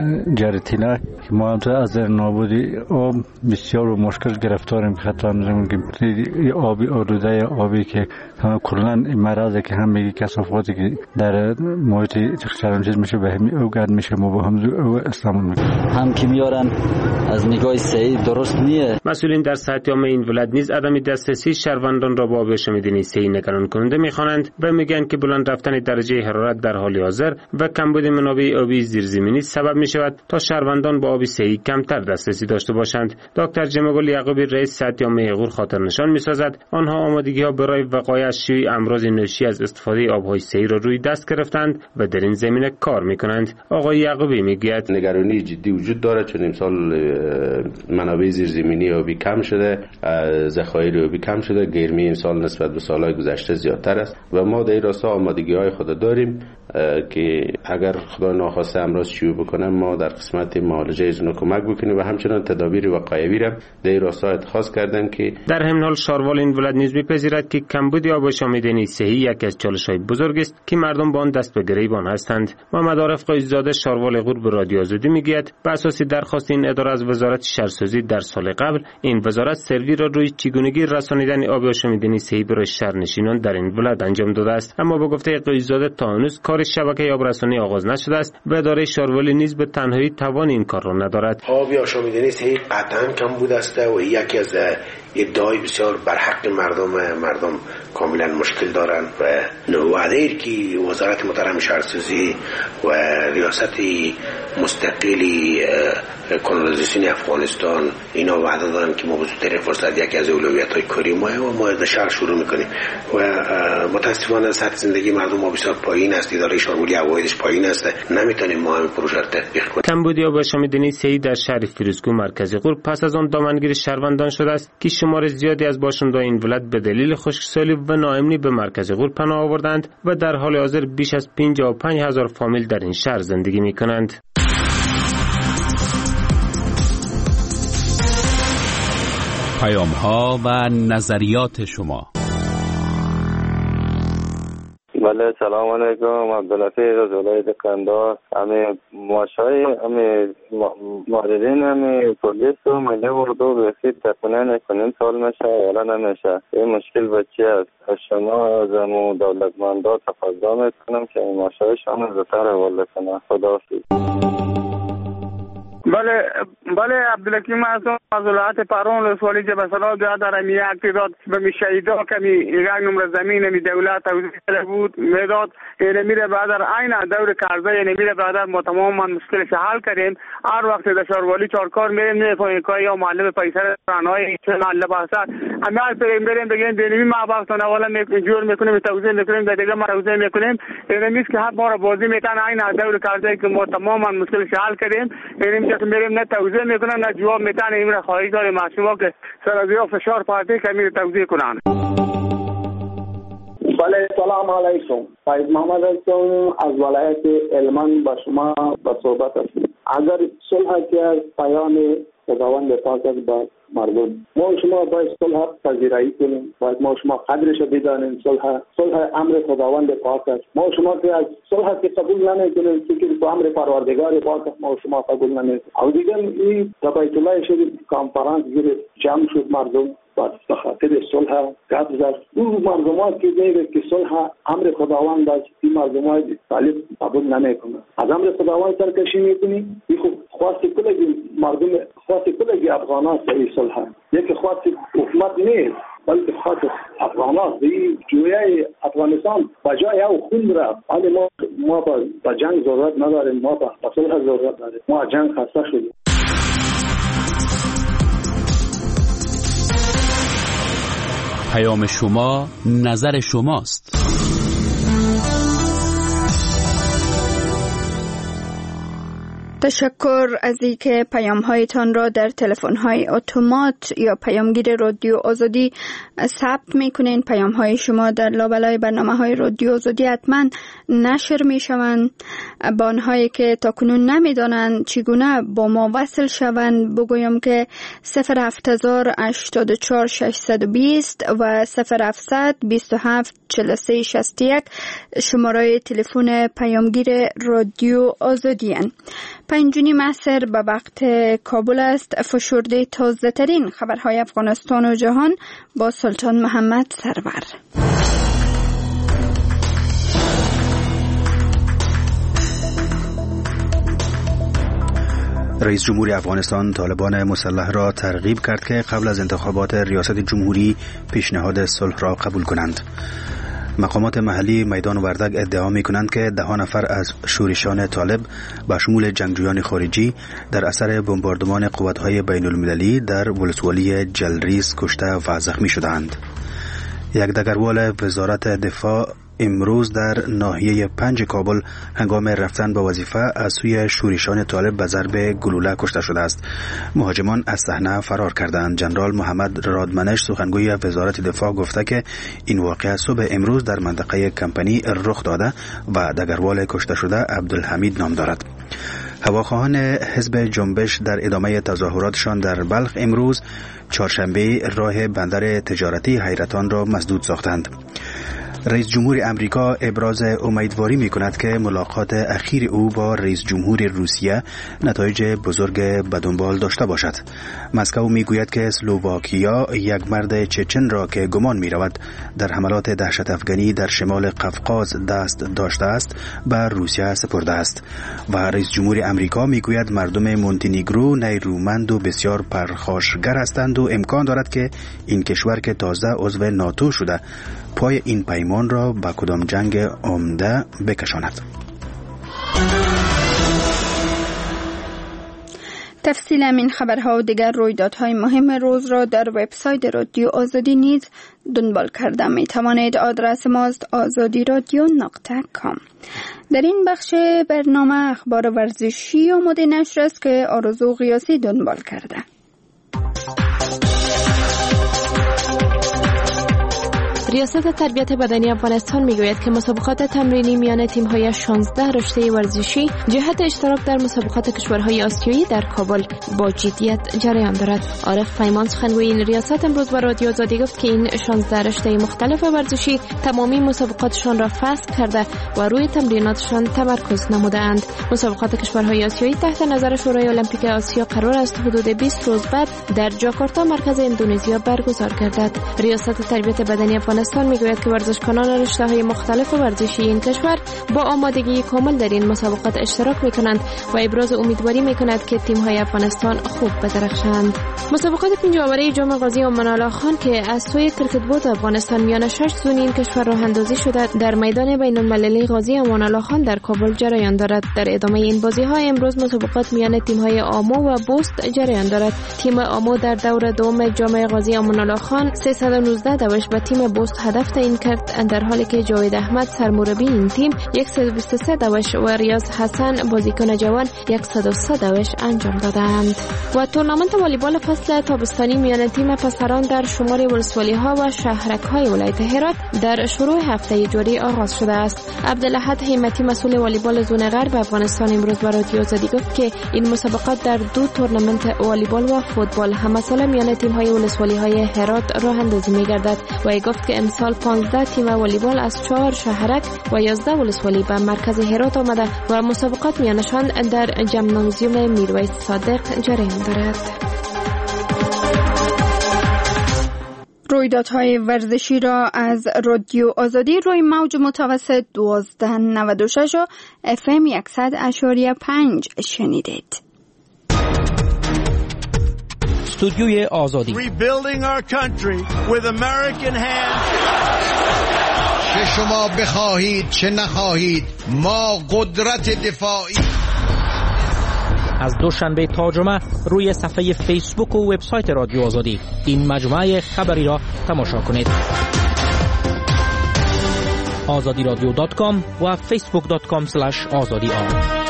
جرتیلا که ما از نابودی آب بسیار و مشکل گرفتاریم. خطا نمیگیم آبی آلوده آبی که همه کلا مرضی که هم میگی کثافاتی که در محیط چرمچیز میشه به همین او گرد میشه ما با هم او استعمال میکنیم هم که میارن از نگاه صحی درست نیه. مسئولین در صحت عامه این ولایت نیز عدم دسترسی شهروندان را با آب آشامیدنی صحی نگران کننده میخوانند و میگن که بلند رفتن درجه حرارت در حال حاضر و کمبود منابع آبی زیرزمینی سبب می شود تا شهروندان با آب صحی کمتر دسترسی داشته باشند. دکتر جمگل یعقوبی رئیس صحت عامه غور خاطر نشان می سازد آنها آمادگی ها برای وقایع از شیوع امراض ناشی از استفاده آبهای صحی را روی دست گرفتند و در این زمینه کار می کنند. آقای یعقوبی می گوید نگرانی جدی وجود دارد چون امسال منابع زیرزمینی آبی کم شده، ذخایر آبی کم شده، گرمی امسال نسبت به سالهای گذشته زیادتر است و ما در این راستا آمادگی های خود داریم که اگر خدا ناخواسته امراض شیوع بکنه ما در قسمت معالجه از کمک بکنیم و همچنان تدابیر وقایوی را در این راستا اتخاذ کردن که در همین حال شاروال این ولایت نیز می‌پذیرد که کمبود آب آشامیدنی صحی یکی از چالش‌های بزرگ است که مردم با آن دست به گریبان هستند. محمد عارف قایزاده شاروال غور به رادیو آزادی میگوید بر اساس درخواست این اداره از وزارت شهرسازی در سال قبل این وزارت سروی را روی چگونگی رسانیدن آب آشامیدنی صحی برای شهرنشینان در این ولایت انجام داده است، اما به گفته قایزاده تا هنوز کار شبکه آبرسانی آغاز نشده است و اداره شاروالی نیز به تنهایی توان این کار را ندارد. آب آشامیدنی صحی قطعاً کم بوده است و یکی از ادعای بسیار بر حق مردم مردم کاملا مشکل دارند و وعده که وزارت محترم شهرسازی و ریاست مستقلی کانالیزاسیون افغانستان اینا وعده دارن که ما به زودترین فرصت یکی از اولویت‌های کاری ما و ما در شهر شروع می‌کنیم و متأسفانه سطح زندگی مردم ما بسیار پایین است، اداره شاروالی عوایدش پایین است، نمیتونیم ما همین پروژه را تطبیق کنیم. کمبود آب آشامیدنی صحی در شهر فیروزکوه مرکز غور پس از آن دامنگیر شهروندان شده است که شمار زیادی از باشندگان این ولایت به دلیل خشکسالی و ناامنی به مرکز غور پناه آوردند و در حال حاضر بیش از پنجاه و پنج هزار فامیل در این شهر زندگی می‌کنند. پیام‌ها و نظریات شما. بله سلام علیکم، عبداللطیف از ولایت قندهار. امی ماشای امی معددین امی پولیس و ملی اردو بسید تقریبا نکنیم سال میشه ولی نمیشه. این مشکل بچی است. شما از امو دولتمندا تقاضا میکنم که این ماشایشان زودتر حواله کنه. خداحافظ. بله بله عبدالحکیم هستم از ولایت پرون ولسوالی جبسلا در می اعتراض به می شهیدا که می یک نمره زمین می دولت توزیع بود میداد اینه میره بعد عین دور قرضه اینه میره بعد ما تمام من مشکلش حل کردیم. هر وقت در شهروالی چارکار میریم نمیفهمیم که یا معلم پیسر رانای چه معلم بحثا اما بریم بریم بگیم دینی ما باستان اولا جور میکنیم توزیع میکنیم در دیگه ما توزیع میکنیم اینه نیست که حق ما را بازی میتن عین دور قرضه که ما تمام من مشکلش حل کردیم. اینه میریم نه توزیع میکنن نه جواب میتن. این را خواهی داریم معصوما که سر از یا فشار پارتی که میره توزیع کنن. بله سلام علیکم، فایز محمد هستم از ولایت هلمند با شما به صحبت هستم. اگر صلح که از پایان خداوند پاک است با مردم. ما شما باید صلح پذیرایی کنیم، باید ما شما قدرش بدانیم. صلح صلح امر خداوند پاک است. ما شما که از صلح که قبول نمیکنیم، که با امر پروردگار پاک است، ما شما قبول نمیکنیم. او دیگه این در بیت الله شریف کنفرانس گرفت، جمع شد مردم به خاطر صلح گپ زد. اون مردمات که دیگه که صلح امر خداوند است، این مردمات طالب قبول نمیکنه. از امر خداوند سرکشی میکنی. این خود خواست کلگی مردم، خواست کلگی افغانان سری صلح، یکی خواست حکومت نیست بلکه خواست افغانان. این جویای افغانستان بجای او خون رفت. ولی ما ما با جنگ ضرورت نداریم، ما با صلح ضرورت داریم. ما جنگ خسته شدیم. پیام شما، نظر شماست. تشکر از اینکه پیام هایتان را در تلفن های اتومات یا پیامگیر رادیو آزادی ثبت میکنین. پیام های شما در لابلای برنامه های رادیو آزادی حتما نشر میشوند. با آنهایی که تاکنون نمیدانند چگونه با ما وصل شوند بگویم که صفر هفت هزار هشتاد و چهار ششصد و بیست و صفر هفتصد بیست و هفت چهل و سه شصت و یک شماره تلفن پیامگیر رادیو آزادی اند. پنجونی معصر به وقت کابل است. فشرده تازه ترین خبرهای افغانستان و جهان با سلطان محمد سرور. رئیس جمهور افغانستان طالبان مسلح را ترغیب کرد که قبل از انتخابات ریاست جمهوری پیشنهاد صلح را قبول کنند. مقامات محلی میدان وردگ ادعا می کنند که ده نفر از شورشان طالب به شمول جنگجویان خارجی در اثر بمباردمان قوت‌های بین المللی در ولسوالی جلریز کشته و زخمی شدند. یک دگروال وزارت دفاع امروز در ناحیه پنج کابل هنگام رفتن به وظیفه از سوی شورشان طالب به ضرب گلوله کشته شده است. مهاجمان از صحنه فرار کردند. جنرال محمد رادمنش سخنگوی وزارت دفاع گفته که این واقعه صبح امروز در منطقه کمپنی رخ داده و دگروال کشته شده عبدالحمید نام دارد. هواخواهان حزب جنبش در ادامه تظاهراتشان در بلخ امروز چهارشنبه راه بندر تجارتی حیرتان را مسدود ساختند. رئیس جمهور امریکا ابراز امیدواری می کند که ملاقات اخیر او با رئیس جمهور روسیه نتایج بزرگ به دنبال داشته باشد. مسکو می گوید که اسلوواکیا یک مرد چچن را که گمان می رود در حملات دهشت افغانی در شمال قفقاز دست داشته است به روسیه سپرده است و رئیس جمهور امریکا می گوید مردم مونتینیگرو نیرومند و بسیار پرخاشگر هستند و امکان دارد که این کشور که تازه عضو ناتو شده پای این پیمان را با کدام جنگ عمده بکشاند. تفصیل این خبرها و دیگر رویدادهای مهم روز را در وبسایت رادیو آزادی نیز دنبال کرده می توانید. آدرس ماست آزادی رادیو نقطه کام. در این بخش برنامه اخبار ورزشی آماده نشر است که آرزو قیاسی دنبال کرده. ریاست تربیت بدنی افغانستان میگوید که مسابقات تمرینی میان تیم‌های شانزده رشته ورزشی جهت اشتراک در مسابقات کشورهای آسیایی در کابل با جدیت جریان دارد. عارف پیمان سخنگوی این ریاست امروز به رادیو آزادی گفت که این شانزده رشته مختلف ورزشی تمامی مسابقاتشان را فسخ کرده و روی تمریناتشان تمرکز نموده‌اند. مسابقات کشورهای آسیایی تحت نظر شورای المپیک آسیا قرار است حدود بیست روز بعد در جاکارتا مرکز اندونزیا برگزار گردد. ریاست تربیت بدنی افغانستان میگوید که ورزشکاران رشته‌های مختلف ورزشی این کشور با آمادگی کامل در این مسابقات اشتراک می‌کنند و ابراز امیدواری می‌کند که تیم‌های افغانستان خوب بدرخشند. مسابقات پنج آوره جام قاضی امان الله خان که از سوی کرکت بورد افغانستان میان شش زون این کشور راه اندازی شده در میدان بین‌المللی قاضی امان الله خان در کابل جریان دارد. در ادامه این بازی‌ها امروز مسابقات میان تیم‌های آمو و بوست جریان دارد. تیم آمو در دور دوم جام قاضی امان الله خان سیصد و نوزده دوش و تیم بوست پست هدف تعیین کرد، در حالی که جاوید احمد سرمربی این تیم صد و بیست و سه دوش و ریاض حسن بازیکن جوان صد و سه دوش انجام دادند. و تورنمنت والیبال فصل تابستانی میان تیم پسران در شمال ولسوالی ها و شهرک های ولایت هرات در شروع هفته جاری آغاز شده است. عبدالاحد همتی مسئول والیبال زون غرب افغانستان امروز به رادیو آزادی گفت که این مسابقات در دو تورنمنت والیبال و فوتبال هم سال میان تیم های ولسوالی های هرات راه اندازی می‌گردد و ای گفت که امسال پانزده تیم والیبال از چهار شهرک و یازده ولسوالی به مرکز هرات آمده و مسابقات میانشان در جمنازیوم میرویس صادق جریان دارد. رویدادهای ورزشی را از رادیو آزادی روی موج متوسط دوازده نود و شش و اف ام صد اشاری پنج شنیدید. استودیوی آزادی. Rebuilding our country with American hands. چه شما بخواهید چه نخواهید ما قدرت دفاعی. از دوشنبه تا جمعه روی صفحه فیسبوک و وبسایت رادیو آزادی این مجموعه خبری را تماشا کنید. آزادی رادیو دات کام و فیسبوک دات کام اسلش آزادی آن.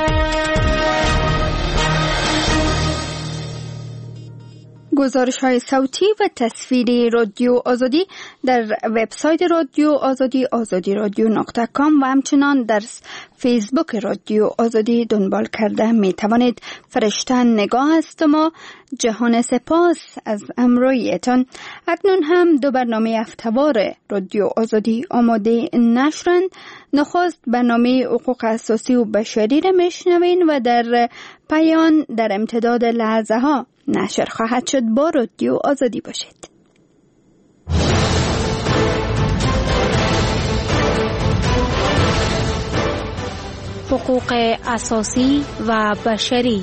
گزارش های صوتی و تصویری رادیو آزادی در وبسایت رادیو آزادی آزادی رادیو نقطه کام و همچنان در فیسبوک رادیو آزادی دنبال کرده می توانید. فرشته نگاه است ما جهان سپاس از امرویتان. اکنون هم دو برنامه هفته‌وار رادیو آزادی آماده نشرند. نخست برنامه حقوق اساسی و بشری را میشنوین و در پایان در امتداد لحظه ها نشر خواهد شد. با رادیو آزادی باشید. حقوق اساسی و بشری.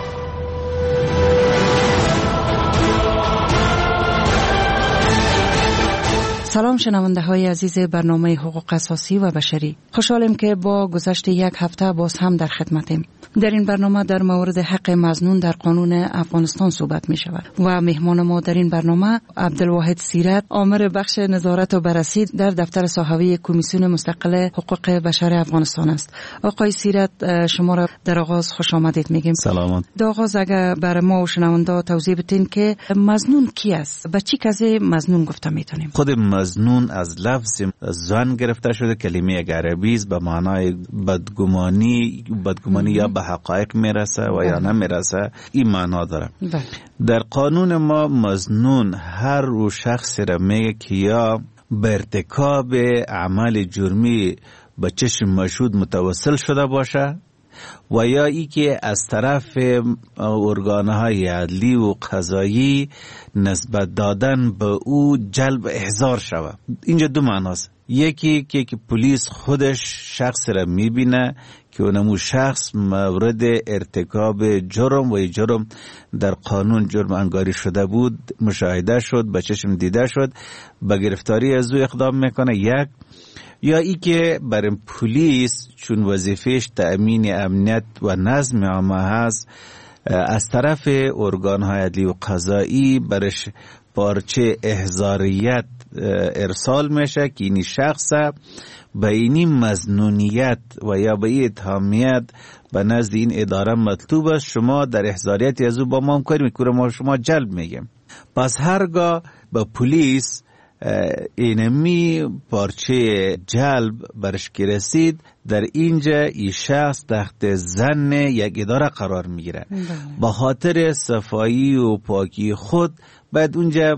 سلام شنونده های عزیز برنامه حقوق اساسی و بشری. خوشحالیم که با گذشت یک هفته باز هم در خدمتیم. در این برنامه در مورد حق مظنون در قانون افغانستان صحبت می شود و مهمان ما در این برنامه عبدالواحد سیرت، آمر بخش نظارت و بررسی در دفتر صحوی کمیسیون مستقل حقوق بشر افغانستان است. آقای سیرت، شما را در آغاز خوش آمدید میگیم. سلام. در آغاز اگر برای ما و شنونده توضیح بدین که مظنون کی است؟ به چی کسی مظنون گفته میتونیم؟ خود مظنون از لفظ ظن گرفته شده، کلمه عربی است، به معنای بدگمانی بدگمانی یا به حقایق میرسه و یا نمیرسه، این معنا داره. ده. در قانون ما مظنون هر او شخص را میگه که یا به ارتکاب عمل جرمی به چشم مشهود متوسل شده باشه و یا ای که از طرف ارگانهای عدلی و قضایی نسبت دادن به او جلب احضار شود. اینجا دو معناست. یکی که, که پلیس خودش شخص را میبینه که اونمو شخص مورد ارتکاب جرم و جرم در قانون جرم انگاری شده بود، مشاهده شد، به چشم دیده شد، به گرفتاری از او اقدام میکنه. یک یا ای که برای پلیس چون وظیفهش تأمین امنیت و نظم عامه هست، از طرف ارگان‌های عدلی و قضایی برش پارچه احضاریت ارسال میشه که این شخص به این مظنونیت و یا به این اتهامیت به نزد این اداره مطلوب است، شما در احضاریت از او با ما همکاری میکنه، ما شما جلب میگیم. پس هرگاه به پلیس اینمی پارچه جلب برش که رسید، در اینجا این شخص تحت ظن یک اداره قرار میگیره. با خاطر صفایی و پاکی خود باید اونجا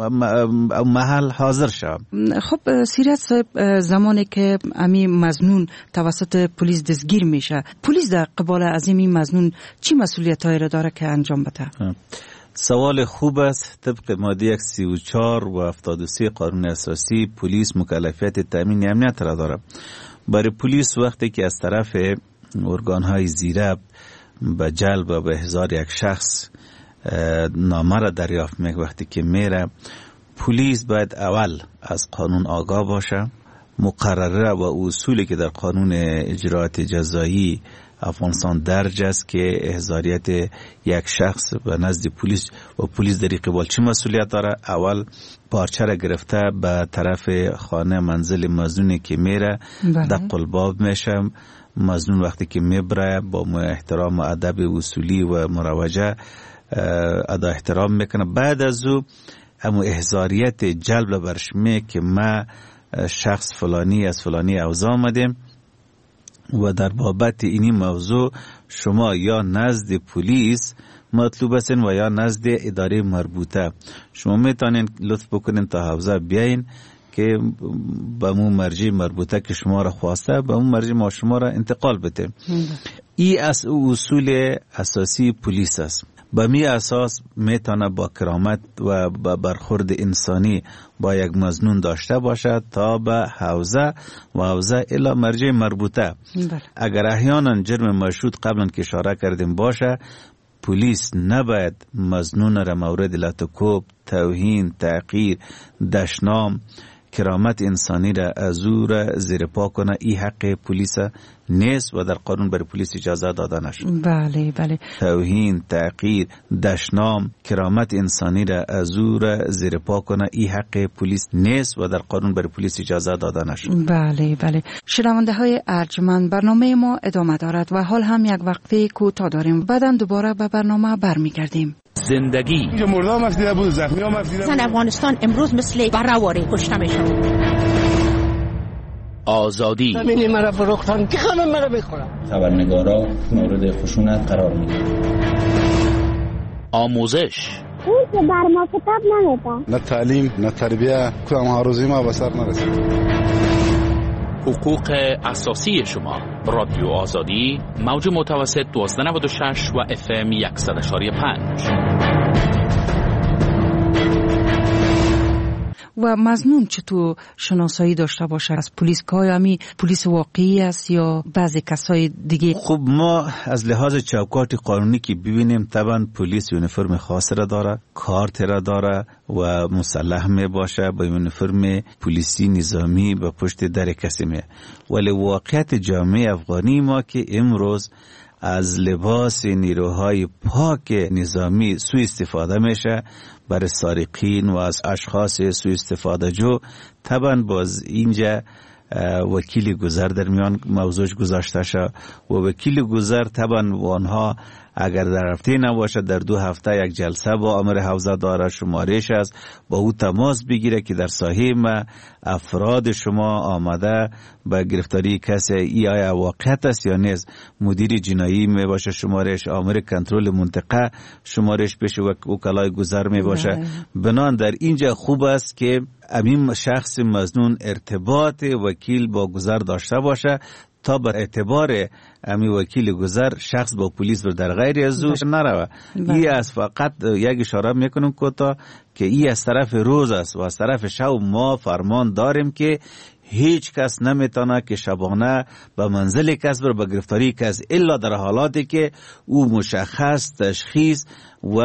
محل حاضر شد. خب سیرت صاحب، زمانی که امی مظنون توسط پلیس دستگیر میشه، پلیس در قبال از این مظنون چی مسئولیتایی را داره که انجام بده؟ سوال خوب است. طبق ماده سی و چهار و هفتاد و سه قانون اساسی پلیس مکلفیت تامین امنیت را دارد. برای پلیس وقتی که از طرف ارگان‌های زیره به جلب و به احضار یک شخص نامه را دریافت میکنه، وقتی که میره پلیس باید اول از قانون آگاه باشه مقرره و اصولی که در قانون اجراات جزایی افغانستان درج است که احضاریت یک شخص به نزد پلیس و پلیس در قبال چه مسئولیت داره. اول پارچه را گرفته به طرف خانه منزل مظنونی که میره دق الباب میشه. مظنون وقتی که میبره با احترام و ادب اصولی و مروجه ادا احترام میکنه. بعد از او اما احضاریت جلب برش می که ما شخص فلانی از فلانی اوضاع آمدیم و در بابت اینی موضوع شما یا نزد پلیس مطلوب هستین و یا نزد اداره مربوطه. شما میتونین لطف بکنین تا حوزه بیاین که به مو مرجع مربوطه که شما را خواسته به مو مرجع ما شما را انتقال بده. این از اصول اساسی پلیس است. به می اساس میتونه با کرامت و با برخورد انسانی با یک مظنون داشته باشد تا به حوزه و حوزه الی مرجع مربوطه. بله. اگر احیانا جرم مشهود قبلا که اشاره کردیم باشه، پلیس نباید مظنون را مورد لطکوب، توهین، تحقیر، دشنام، کرامت انسانی را از او را زیر پا کنه. این حق پلیس نیست و در قانون برای پلیس اجازه داده نشد. بله بله. توهین، تحقیر، دشنام، کرامت انسانی را از او را زیر پا کنه. این حق پلیس نیست و در قانون برای پلیس اجازه داده نشد. بله بله. شنونده های ارجمند، برنامه ما ادامه دارد و حال هم یک وقفه کوتاه داریم. بعداً دوباره به برنامه برمیگردیم. زندگی اینجا مردم مفیده بود، زخمی ها مفیده بود. زن افغانستان امروز مثل برهواری کشته میشن. آزادی زمینی مرا فروختن که خانم مرا بخورم. خبرنگارا مورد خشونت قرار میدن. آموزش اون که بر ما کتاب نمیده. نه تعلیم نه تربیه کدام هاروزی ما به سر نرسید. حقوق اساسی شما. رادیو آزادی موج متوسط دوازده نود و شش و اف ام صد و پنج. و مظنون چطور شناسایی داشته باشه از پلیس؟ که همی پلیس واقعی است یا بعضی کسای دیگه؟ خب ما از لحاظ چوکات قانونی که ببینیم طبعا پلیس یونیفرم خاص را داره، کارت را داره و مسلح می باشه با یونیفرم پلیسی نظامی به پشت در کسی می. ولی واقعیت جامعه افغانی ما که امروز از لباس نیروهای پاک نظامی سوء استفاده میشه برای سارقین و از اشخاص سوء استفاده جو. طبعا باز اینجا وکیل گذر در میان موضوعش گذاشته شد و وکیل گذر طبعا وانها اگر در هفته نباشه در دو هفته یک جلسه با امر حوزه داره، شمارش است با او تماس بگیره که در ساحه ما افراد شما آمده به گرفتاری کسی ای آیا واقعیت است یا نیست. مدیر جنایی می باشه شمارش، آمر کنترل منطقه شمارش بشه و وکلای گذر می باشه. بنان در اینجا خوب است که امین شخص مظنون ارتباط وکیل با گذر داشته باشه تا بر اعتبار امی وکیل گذر شخص با پلیس رو در غیر از او نروه. ای از فقط یک اشاره میکنم کوتا که ای از طرف روز است و از طرف شب ما فرمان داریم که هیچ کس نمیتونه که شبانه به منزل کس بر به گرفتاری کس الا در حالاتی که او مشخص تشخیص و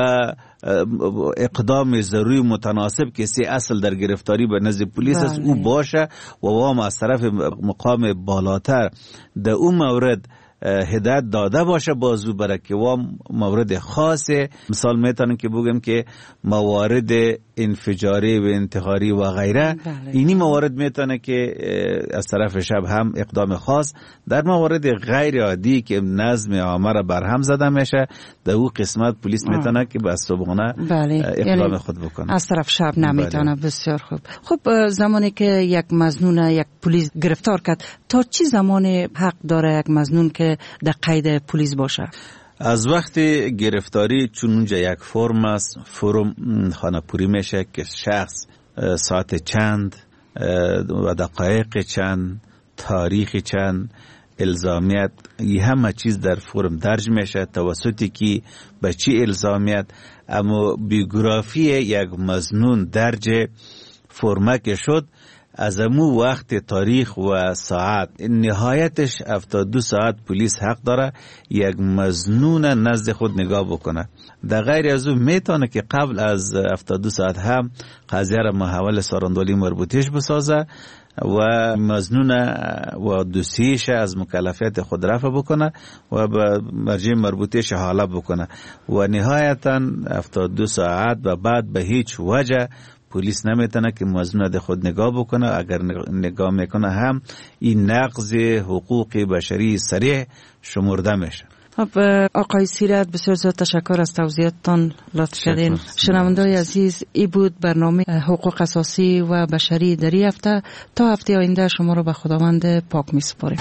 اقدام ضروری متناسب که سی اصل در گرفتاری به نزد پلیس است او باشه و وام از طرف مقام بالاتر در اون مورد هدایت داده باشه بازو برای که وام مورد خاصه. مثال میتونم که بگم که موارد انفجاری و انتحاری و غیره اینی موارد میتونه که از طرف شب هم اقدام خاص. در موارد غیر عادی که نظم عامه را برهم زده میشه در او قسمت پلیس میتونه که به صبحانه اقدام خود بکنه، از طرف شب نمیتونه. بسیار خوب. خب زمانی که یک مظنون یک پلیس گرفتار کرد تا چی زمان حق داره یک مظنون که در قید پلیس باشه؟ از وقت گرفتاری چون اونجا یک فرم است، فرم خانه‌پوری میشه که شخص ساعت چند و دقایق چند، تاریخ چند، الزامیت، یه همه چیز در فرم درج میشه توسطی که به چی الزامیت. اما بیوگرافی یک مظنون درج فرمک شد از امو وقت، تاریخ و ساعت، نهایتش هفتاد و دو ساعت پلیس حق داره یک مظنون نزد خود نگاه بکنه. در غیر از او میتونه که قبل از هفتاد و دو ساعت هم قضیه را محول ساراندولی مربوطیش بسازه و مظنون و دوسیش از مکلفیت خود رفع بکنه و به مرجع مربوطهش حاله بکنه و نهایتا هفتاد و دو ساعت و بعد به هیچ وجه پلیس نمیتونه که مظنون خود نگاه بکنه. اگر نگاه میکنه هم این نقض حقوق بشری صریح شمرده میشه. آقای سیرت بسیار زیاد تشکر از توضیحاتتان لطف کردین. شنونده‌های عزیز، ای بود برنامه حقوق اساسی و بشری در این هفته. تا هفته آینده شما رو به خداوند پاک میسپاریم.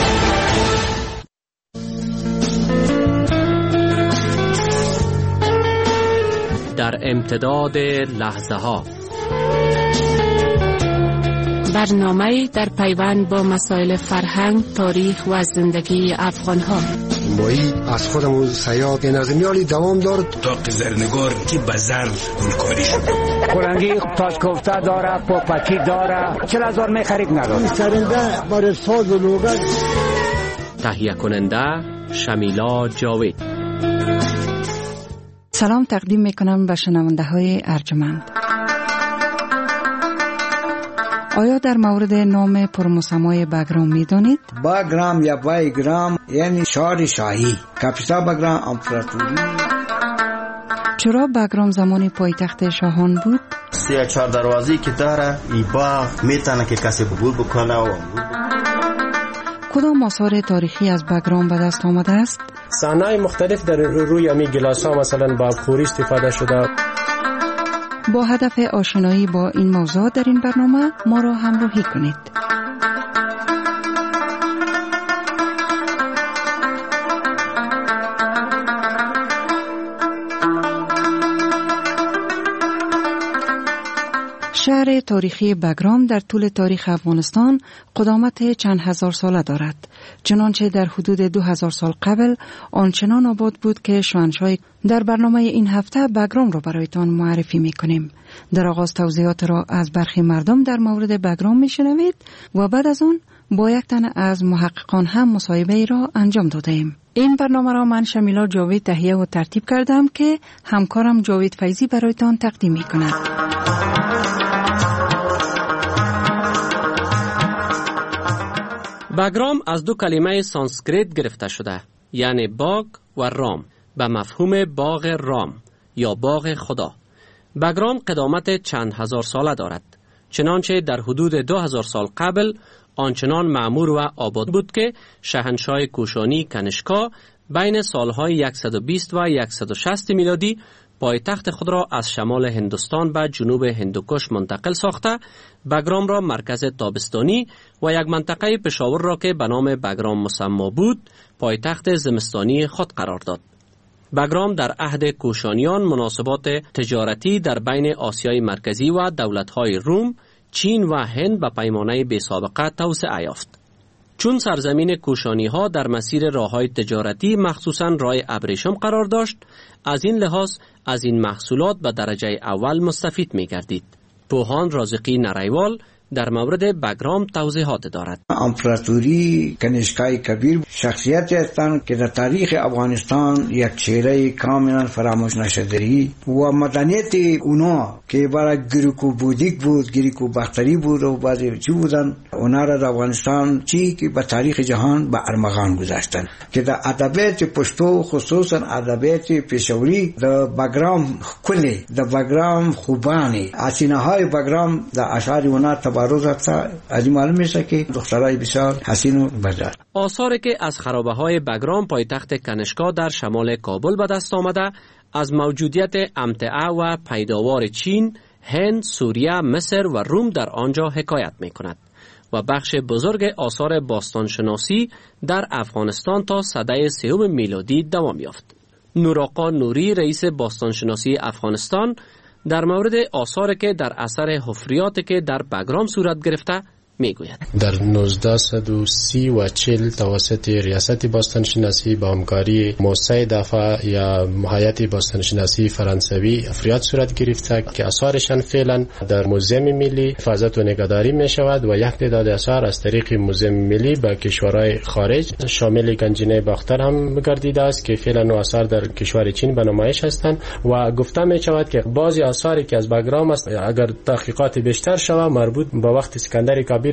در امتداد لحظه ها برنامه در پیوند با مسائل فرهنگ، تاریخ و زندگی افغان ها. مایی از خودمون سیاد این از میالی دوام دارد تا زرنگار که بزر گلکاری شد. قرنگی تاج کوفته داره، پاپکی داره، چل هزار می خرید نداره. سرنده برای ساز و لوگت. تهیه کننده شمیلا جاوید. سلام تقدیم میکنم به شنونده های ارجمند. آیا در مورد نام پرمسمای بگرام میدانید؟ بگرام یا بایگرام یعنی شاه شاهی، کاپیتال بگرام امپراتوری. چرا بگرام زمانی پایتخت شاهان بود؟ سه چهار دروازه‌ای که داره ای باغ میتونه که کسی بگول بکنه و کدام آثار تاریخی از بگرام به دست آمده است؟ صحنه‌های مختلف در روی امی گلاس‌ها مثلا با آبخوری استفاده شده. با هدف آشنایی با این موضوع در این برنامه ما را همراهی کنید. شهر تاریخی بگرام در طول تاریخ افغانستان قدامت چند هزار ساله دارد. چنانچه در حدود دو هزار سال قبل آنچنان آباد بود که شاهنشاه. در برنامه این هفته بگرام را برایتان معرفی می کنیم. در آغاز توضیحات را از برخی مردم در مورد بگرام می شنوید و بعد از آن با یک تن از محققان هم مصاحبه ای را انجام داده ایم. این برنامه را من شمیلا جاوید تهیه و ترتیب کردم که همکارم جاوید فیضی برایتان تقدیم می کند. بگرام از دو کلمه سانسکریت گرفته شده، یعنی باغ و رام، به مفهوم باغ رام یا باغ خدا. بگرام قدامت چند هزار ساله دارد، چنانچه در حدود دو هزار سال قبل آنچنان معمور و آباد بود که شاهنشاه کوشانی کنشکا بین سالهای صد و بیست و صد و شصت میلادی پایتخت خود را از شمال هندوستان به جنوب هندوکش منتقل ساخته، بگرام را مرکز تابستانی و یک منطقه پشاور را که به نام بگرام مسما بود پایتخت زمستانی خود قرار داد. بگرام در عهد کوشانیان مناسبات تجارتی در بین آسیای مرکزی و دولت‌های روم، چین و هند به پیمانه بی‌سابقه توسعه یافت. چون سرزمین کوشانی‌ها در مسیر راه‌های تجارتی مخصوصاً راه ابریشم قرار داشت، از این لحاظ از این محصولات به درجه اول مستفید می‌گردید. پوهان رازقی نریوال در مورد بگرام توضیحات دارد. امپراتوری کنشکای کبیر شخصیتی هستند که در تاریخ افغانستان یک چهره کاملا فراموش نشدنی و مدنیت اونا که برای گریکو بودیک بود، گریکو باختری بود و بعضی چی بودن، اونا را در افغانستان چی که به تاریخ جهان به ارمغان گذاشتن که در ادبیات پشتو خصوصا ادبیات پشاوری در بگرام کلی، در بگرام خوبانی اسینه های بگرام در اشعار اونا روز هفته از این معلوم میشه که دخترای بسیار حسین و بدر. آثاری که از خرابه های بگرام پایتخت کنشکا در شمال کابل به دست آمده از موجودیت امتعه و پیداوار چین، هند، سوریه، مصر و روم در آنجا حکایت می کند و بخش بزرگ آثار باستانشناسی در افغانستان تا سده سوم میلادی دوام یافت. نورآقا نوری رئیس باستانشناسی افغانستان در مورد آثاری که در اثر حفریاتی که در بگرام صورت گرفته میگوید. در نوزده و سی و چهل توسط ریاست باستانشناسی با همکاری موسسه دفاع یا هیئت باستانشناسی فرانسوی افریاد صورت گرفته که آثارشان فعلا در موزیم ملی حفاظت و نگهداری می شود و یک تعداد آثار از طریق موزیم ملی به کشورهای خارج شامل گنجینه باختر هم گردیده است که فعلا آثار در کشور چین به نمایش هستند و گفته می شود که بعضی آثاری که از بگرام است اگر تحقیقات بیشتر شود مربوط به وقت اسکندر کبیر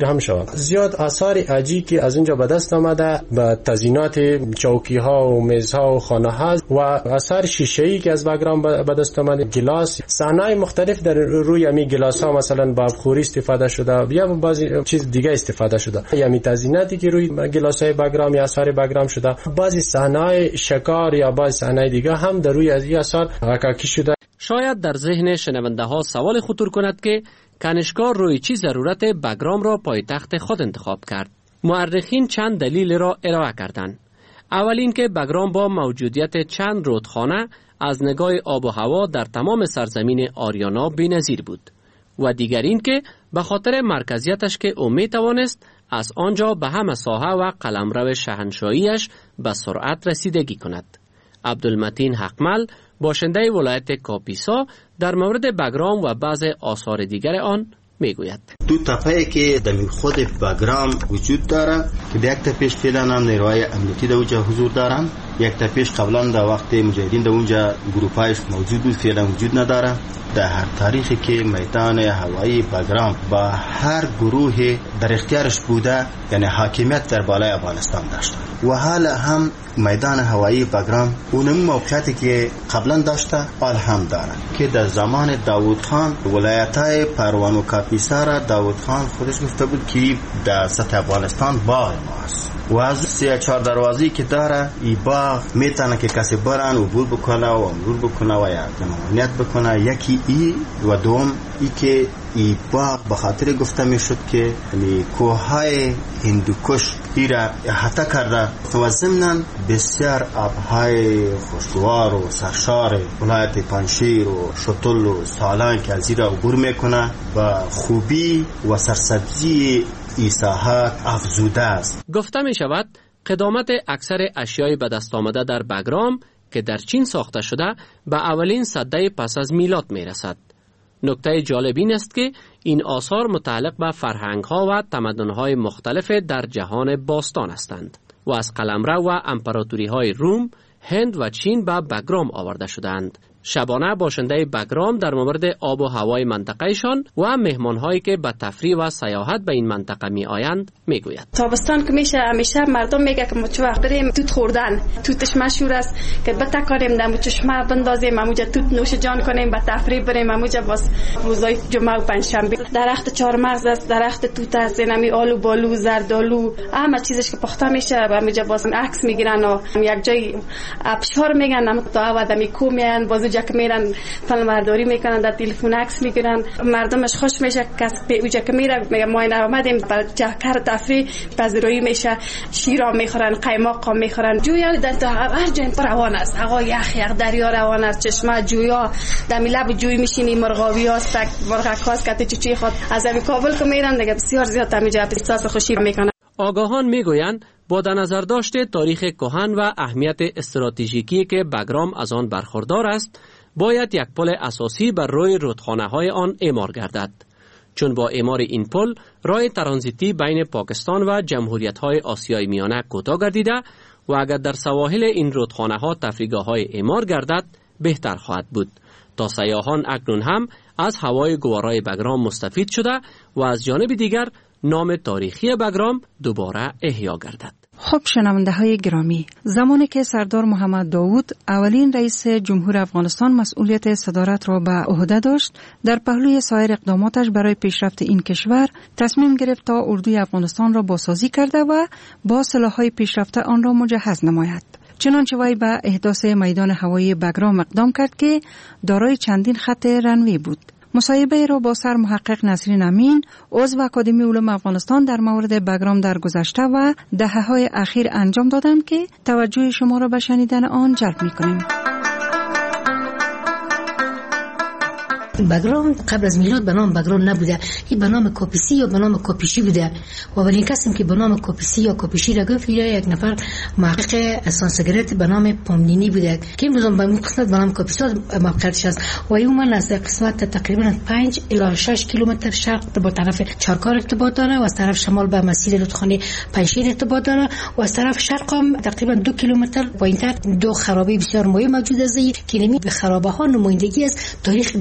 تعمیر هم شود. زیاد آثار عجیبی که از اینجا به دست آمده به تزیینات چوکی ها و میز ها و خانه ها و آثار شیشه ای که از بگرام به دست آمده، گلاس، صحنه‌های مختلف در روی امی گلاس ها مثلا بابخوری استفاده شده یا بعضی چیز دیگه استفاده شده. یعنی تزییناتی که روی گلاس های بگرام یا آثار بگرام شده، بعضی صحنه‌های شکار یا بعضی صحنه‌های دیگه هم در روی از این آثار حکاکی شده. شاید در ذهن شنونده ها سوال خطور کند که کنشگر روی چی ضرورت بگرام را پایتخت خود انتخاب کرد. مورخین چند دلیل را ارائه کردند. اول اینکه بگرام با موجودیت چند رودخانه از نگاه آب و هوا در تمام سرزمین آریانا بی‌نظیر بود و دیگر اینکه به خاطر مرکزیتش که او می توانست از آنجا به همه ساحه و قلمرو شاهنشاهیش به سرعت رسیدگی کند. عبدالمتین حقمل باشنده ولایت کاپیسا در مورد بگرام و بعض آثار دیگر آن میگوید. دو تپه‌ای که در خود بگرام وجود داره که در یک تپهش فعلا هم نیروهای امنیتی در اونجا حضور دارن، یک تپهش قبلا در وقت مجاهدین در اونجا گروپایش موجود بود، فعلا وجود نداره. در هر تاریخی که میدان هوایی بگرام با هر گروه در اختیارش بوده، یعنی حاکمیت در بالای افغانستان داشته و حالا هم میدان هوایی بگرام اون موقعیتی که قبلا داشته حال هم داره که در زمان داوود خان ولایت‌های پروان و کاپیسا را داوود خان خودش گفته بود که در سطح افغانستان باغ ماست و از سه چهار دروازه‌ای که داره این باغ میتونه که کسی برن عبور بکنه و مرور بکنه و یا امنیت بکنه. یکی ای و دوم ای که ای باغ به خاطر گفته میشد که یعنی کوههای هندوکش ای را احاطه کرده و ضمناً بسیار آبهای خوشگوار و سرشار ولایت پنجشیر و شتل و سالان که از این را عبور میکنه و خوبی و سرسبزی ای ساحات افزوده است. گفته می شود قدامت اکثر اشیای به دست آمده در بگرام که در چین ساخته شده به اولین سده پس از میلاد می رسد. نکته جالب این است که این آثار متعلق به فرهنگ ها و تمدن های مختلف در جهان باستان هستند و از قلمرو و امپراتوری های روم، هند و چین به بگرام آورده شدند. شبانه باشنده بگرام در مورد آب و هوای منطقهشان و مهمانهایی که به تفریح و سیاحت به این منطقه می آیند می گوید. تابستان که میشه همیشه مردم میگه که ما چه وقت بریم توت خوردن. توتش مشهور است که بتکاریم دم چشمه بندازیم، اموجا توت نوش جان کنیم، به تفریح بریم، اموجا باز روزای جمعه و پنجشنبه. درخت چهارمغز است، درخت توت است، نمی آلو بالو، زردالو، همه چیزش که پخته میشه اموجا باز عکس میگیرن و یک جای ابشار میگن، هم تا آدمی کو میان باز جا که میرن فیلمبرداری میکنن، در تلفن عکس میگیرن، مردمش خوش میشه. کس به اونجا که میره میگه ما اینا اومدیم برای چکر تفریح پذیرایی میشه، شیرا میخورن، قیماق میخورن. جویا در هر جای روان است، هوا یخ یخ، دریا روان است، چشمه جویا، در لب جوی میشینی، مرغاوی است، مرغکاس کته چوچی خود از این کابل که میرن دیگه بسیار زیاد همینجا احساس خوشی میکنن. آگاهان میگویند با در نظر داشته تاریخ کهن و اهمیت استراتژیکی که بگرام از آن برخوردار است، باید یک پل اساسی بر روی رودخانه‌های آن اعمار گردد. چون با اعمار این پل راه ترانزیتی بین پاکستان و جمهوریت‌های آسیای میانه کوتاه گردیده و اگر در سواحل این رودخانه‌ها تفریحگاه‌های اعمار گردد بهتر خواهد بود تا سیاحان اکنون هم از هوای گوارای بگرام مستفید شده و از جانب دیگر نام تاریخی بگرام دوباره احیا گردد. خب شنونده های گرامی، زمانی که سردار محمد داوود اولین رئیس جمهور افغانستان مسئولیت صدارت را به عهده داشت، در پهلوی سایر اقداماتش برای پیشرفت این کشور تصمیم گرفت تا اردوی افغانستان را بازسازی کرده و با سلاح‌های پیشرفته آن را مجهز نماید. چنانچه وی به احداث میدان هوایی بگرام اقدام کرد که دارای چندین خط رنوی بود. مصاحبه را با سر محقق نسرین امین، عضو اکادمی علوم افغانستان در مورد بگرام در گذشته و دهه‌های اخیر انجام دادم که توجه شما را به شنیدن آن جلب می‌کنیم. بگرام قبل از میلاد به نام بگرام نبوده، این به نام کاپیسی یا به نام کاپیشی بوده و اولین کسی که به نام کاپیسی یا کاپیشی را گفت یک نفر محقق سانسکریت به نام پامدینی بوده که امروز به این قسمت به نام کاپیسا موقعیتش است و این من از قسمت تقریبا پنج الی شش کیلومتر شرق با طرف چارکار ارتباط داره و از طرف شمال به مسیر رودخانه پنجشیر ارتباط داره و از طرف شرق هم تقریبا دو کیلومتر پایینتر دو خرابه بسیار مهم موجود است که نمی به خرابه ها نمایندگی از تاریخ بسیار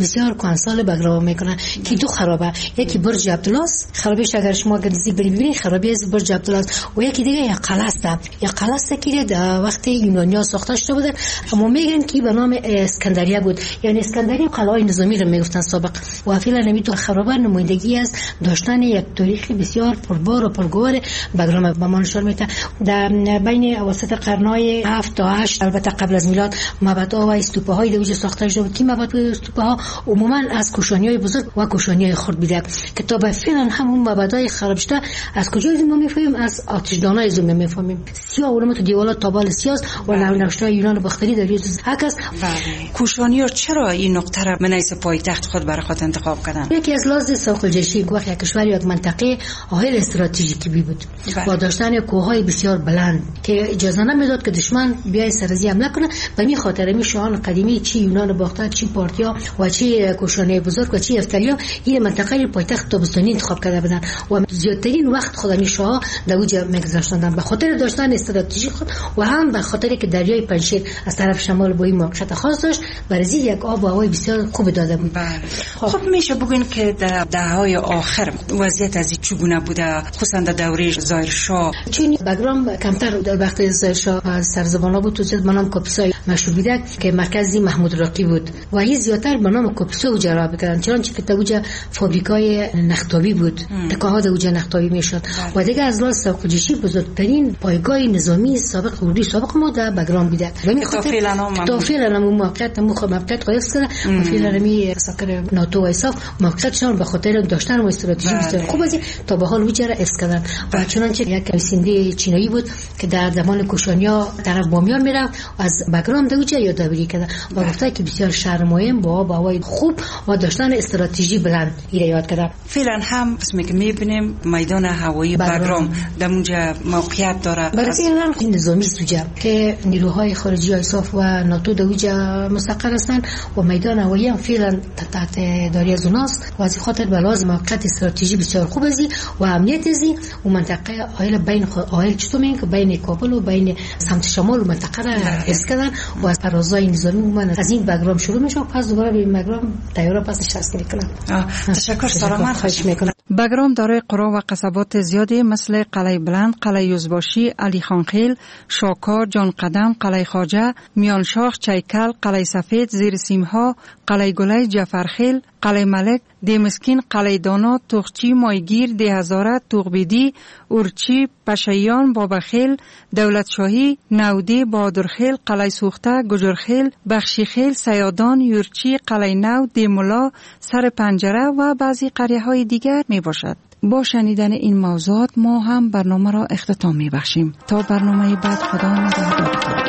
پنج سال بگرام میکنن که دو خرابه. یکی برج عبدالله است، خرابیش اگر شما گردی بری ببینید خرابی از برج عبدالله است، و یکی دیگه یک قلعه است. یک قلعه است که در وقت یونانیا ساخته شده بود، اما میگن که به نام اسکندریه بود، یعنی اسکندریه قلعه نظامی رو میگفتن سابق. و فعلا نمیتونه خرابه نمایندگی از داشتن یک تاریخ بسیار پربار و پرگوار بگرام به ما نشان میده. در بین اواسط قرنهای هفت تا هشت البته قبل از میلاد معبدها و استوپاهای دوجه ساخته شده بود که معبد و استوپاها عموما از کوشانیای بزرگ و کوشانیای خرد بوده که تا به فعلا همون معبدهای خراب شده از کجا ما میفهمیم؟ از آتشدانای زوم میفهمیم. سیاه علامت تو دیوالات تابال سیاه و نقشه‌های یونان باختری در روی عکس. کوشانی‌ها چرا این نقطه را منیس پایتخت خود برای خود انتخاب کردن؟ یکی از لحاظ ساخت الجیشی وقت یک کشور یا یک منطقه حائل استراتژیکی بود با داشتن کوههای بسیار بلند که اجازه نمیداد که دشمن بیای سرزی حمله کنه. به این خاطر می شاهان قدیمی چی یونان باخته، چی پارتیا و چی کوشانیای بزرگ و چی افتالیا این منطقه پایتخت تابستانی انتخاب کرده بودن و زیادترین وقت خودمی شاه در اونجا میگذاشتن به خاطر داشتن استراتژی خود و هم به خاطر که دریای پنجشیر از طرف شمال با این موقعیت خاص داشت برای یک آب و هوای بسیار خوب داده بود. خب, خب میشه بگین که در دهه‌های آخر وضعیت از این چگونه بوده، خصوصا در دوره ظاهرشاه؟ چون بگرام کمتر در وقت ظاهرشاه سرزبانا بود، تو زیاد به نام کاپیسای مشهور بوده که مرکزی محمود راقی بود و این زیادتر به نام کاپیسا اجرا می‌کردن، چنانچه که توجه فابریکای نختابی بود، تکاها دوجه نختابی میشد و دیگه از لحاظ ساخت‌جوشی بزرگترین پایگاه نظامی سابق اردوی سابق ما در بگرام بوده. تا فعلا تا فعلا هم موقعیت هم موقعیت قایق سره و فعلا می ساکر ناتو و ایساف موقعیتشان به خاطر داشتن و استراتژی بسیار خوب است تا به حال وجه را حفظ کردن. و چنانچه یک نویسنده چینایی بود که در زمان کوشانیا طرف بامیان میرفت از بگرام دوجه یادآوری کرده و گفته که بسیار شهر مهم با آب و هوای خوب و داشتن استراتژی بلند ایره یاد کرده. فعلا هم اسمی که میبینیم میدان هوایی بگرام در اونجا موقعیت داره. برای فعلا نظامی سوجه که نیروهای خارجی ایساف و ناتو دوجه مستقر هستند و میدان هوایی هم فعلا تحت داری از اوناست و از خاطر به لازم موقعیت استراتژی بسیار خوب است و امنیت است و منطقه آیل بین آیل چطور میگه بین کابل و بین سمت شمال و منطقه را حفظ کردن و از پروازهای نظامی من از این بگرام شروع میشه پس دوباره به بگرام طیاره پس نشست میکنن. تشکر سلامت خواهش میکنم. بگرام دارای قرا و قصبات زیادی مثل قلعه بلند، قلعه یوزباشی، علی خانخیل، شاکار، جان قدم، قلعه خواجه، میانشاخ، چیکل، قلعه سفید، زیر سیمها، قلعه گلی، جعفرخیل، قلعه ملک، دیمسکین، قلعه دانا، توخچی، مایگیر، دهزاره، توغبیدی، اورچی، پشیان، بابخیل، دولت شاهی، نودی، بادرخیل، قلعه سوخته، گجرخیل، بخشیخیل، سیادان، یورچی، قلعه نو، دیمولا، سر پنجره و بعضی قریه های دیگر می باشد. با شنیدن این موضوعات ما هم برنامه را اختتام می بخشیم. تا برنامه بعد خدا نگهدار.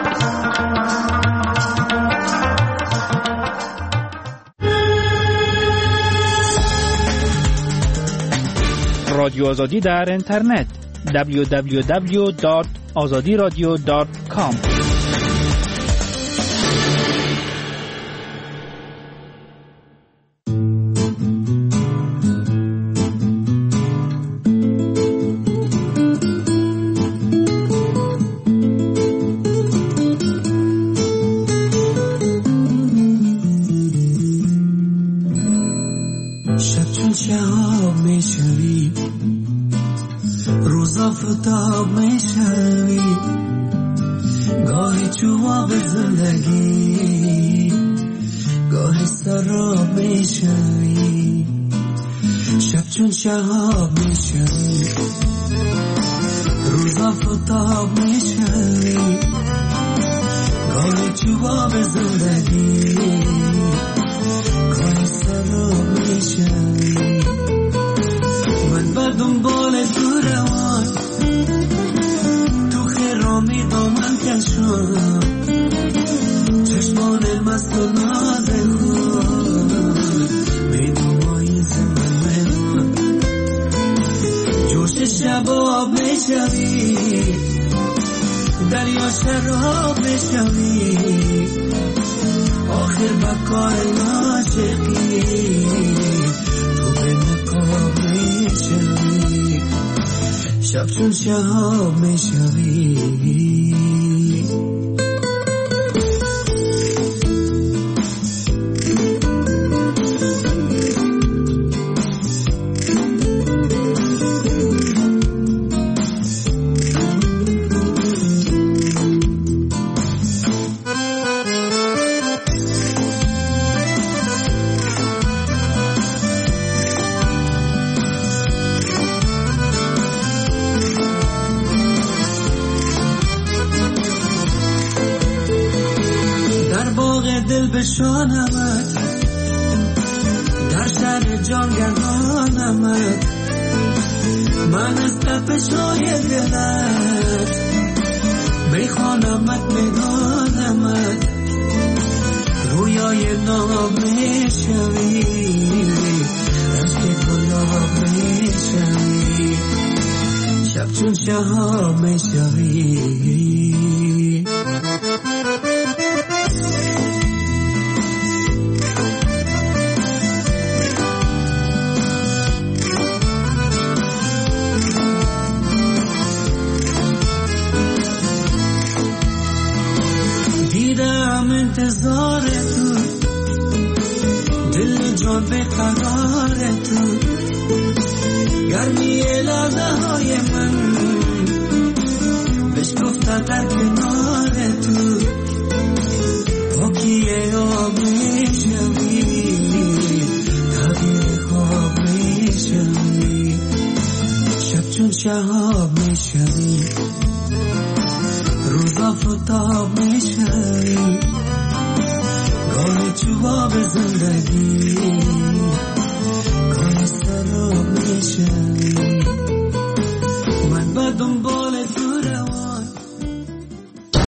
رادیو آزادی در اینترنت دبلیو دبلیو دبلیو دات آزادی رادیو دات کام. آفتاب میشوی گاهی چوب زندگی گاهی سراب میشوی شب چون شهاب میشوی روز آفتاب میشوی گاهی چوب زندگی گاهی سراب میشوی من به دنبال تو روان تو خرامی دامن کشم چشمان مست و ناز خود میدونی زمان جوش شباب میشوی دریا شراب میشوی آخر بکار عاشقی تو به نقاب میشوی شب چون شهاب میشوی دل بشانمت، در شهر جان گردانمت، من از تپش های دلت میخوانمت میدانمت، رویای ناب میشوی، رشک گلاب میشوی، شب چون شهاب میشوی. دیدم انتظار تو، دل جان به قرار تو، گرمی لحظه های من بشکفته در کنار تو، پاکی آب میشوی، تعبیر خواب میشوی، شب چون شهاب میشوی، روزا فتاب میشوی، گاهی چوباب زندگی، گاهی سراب میشوی.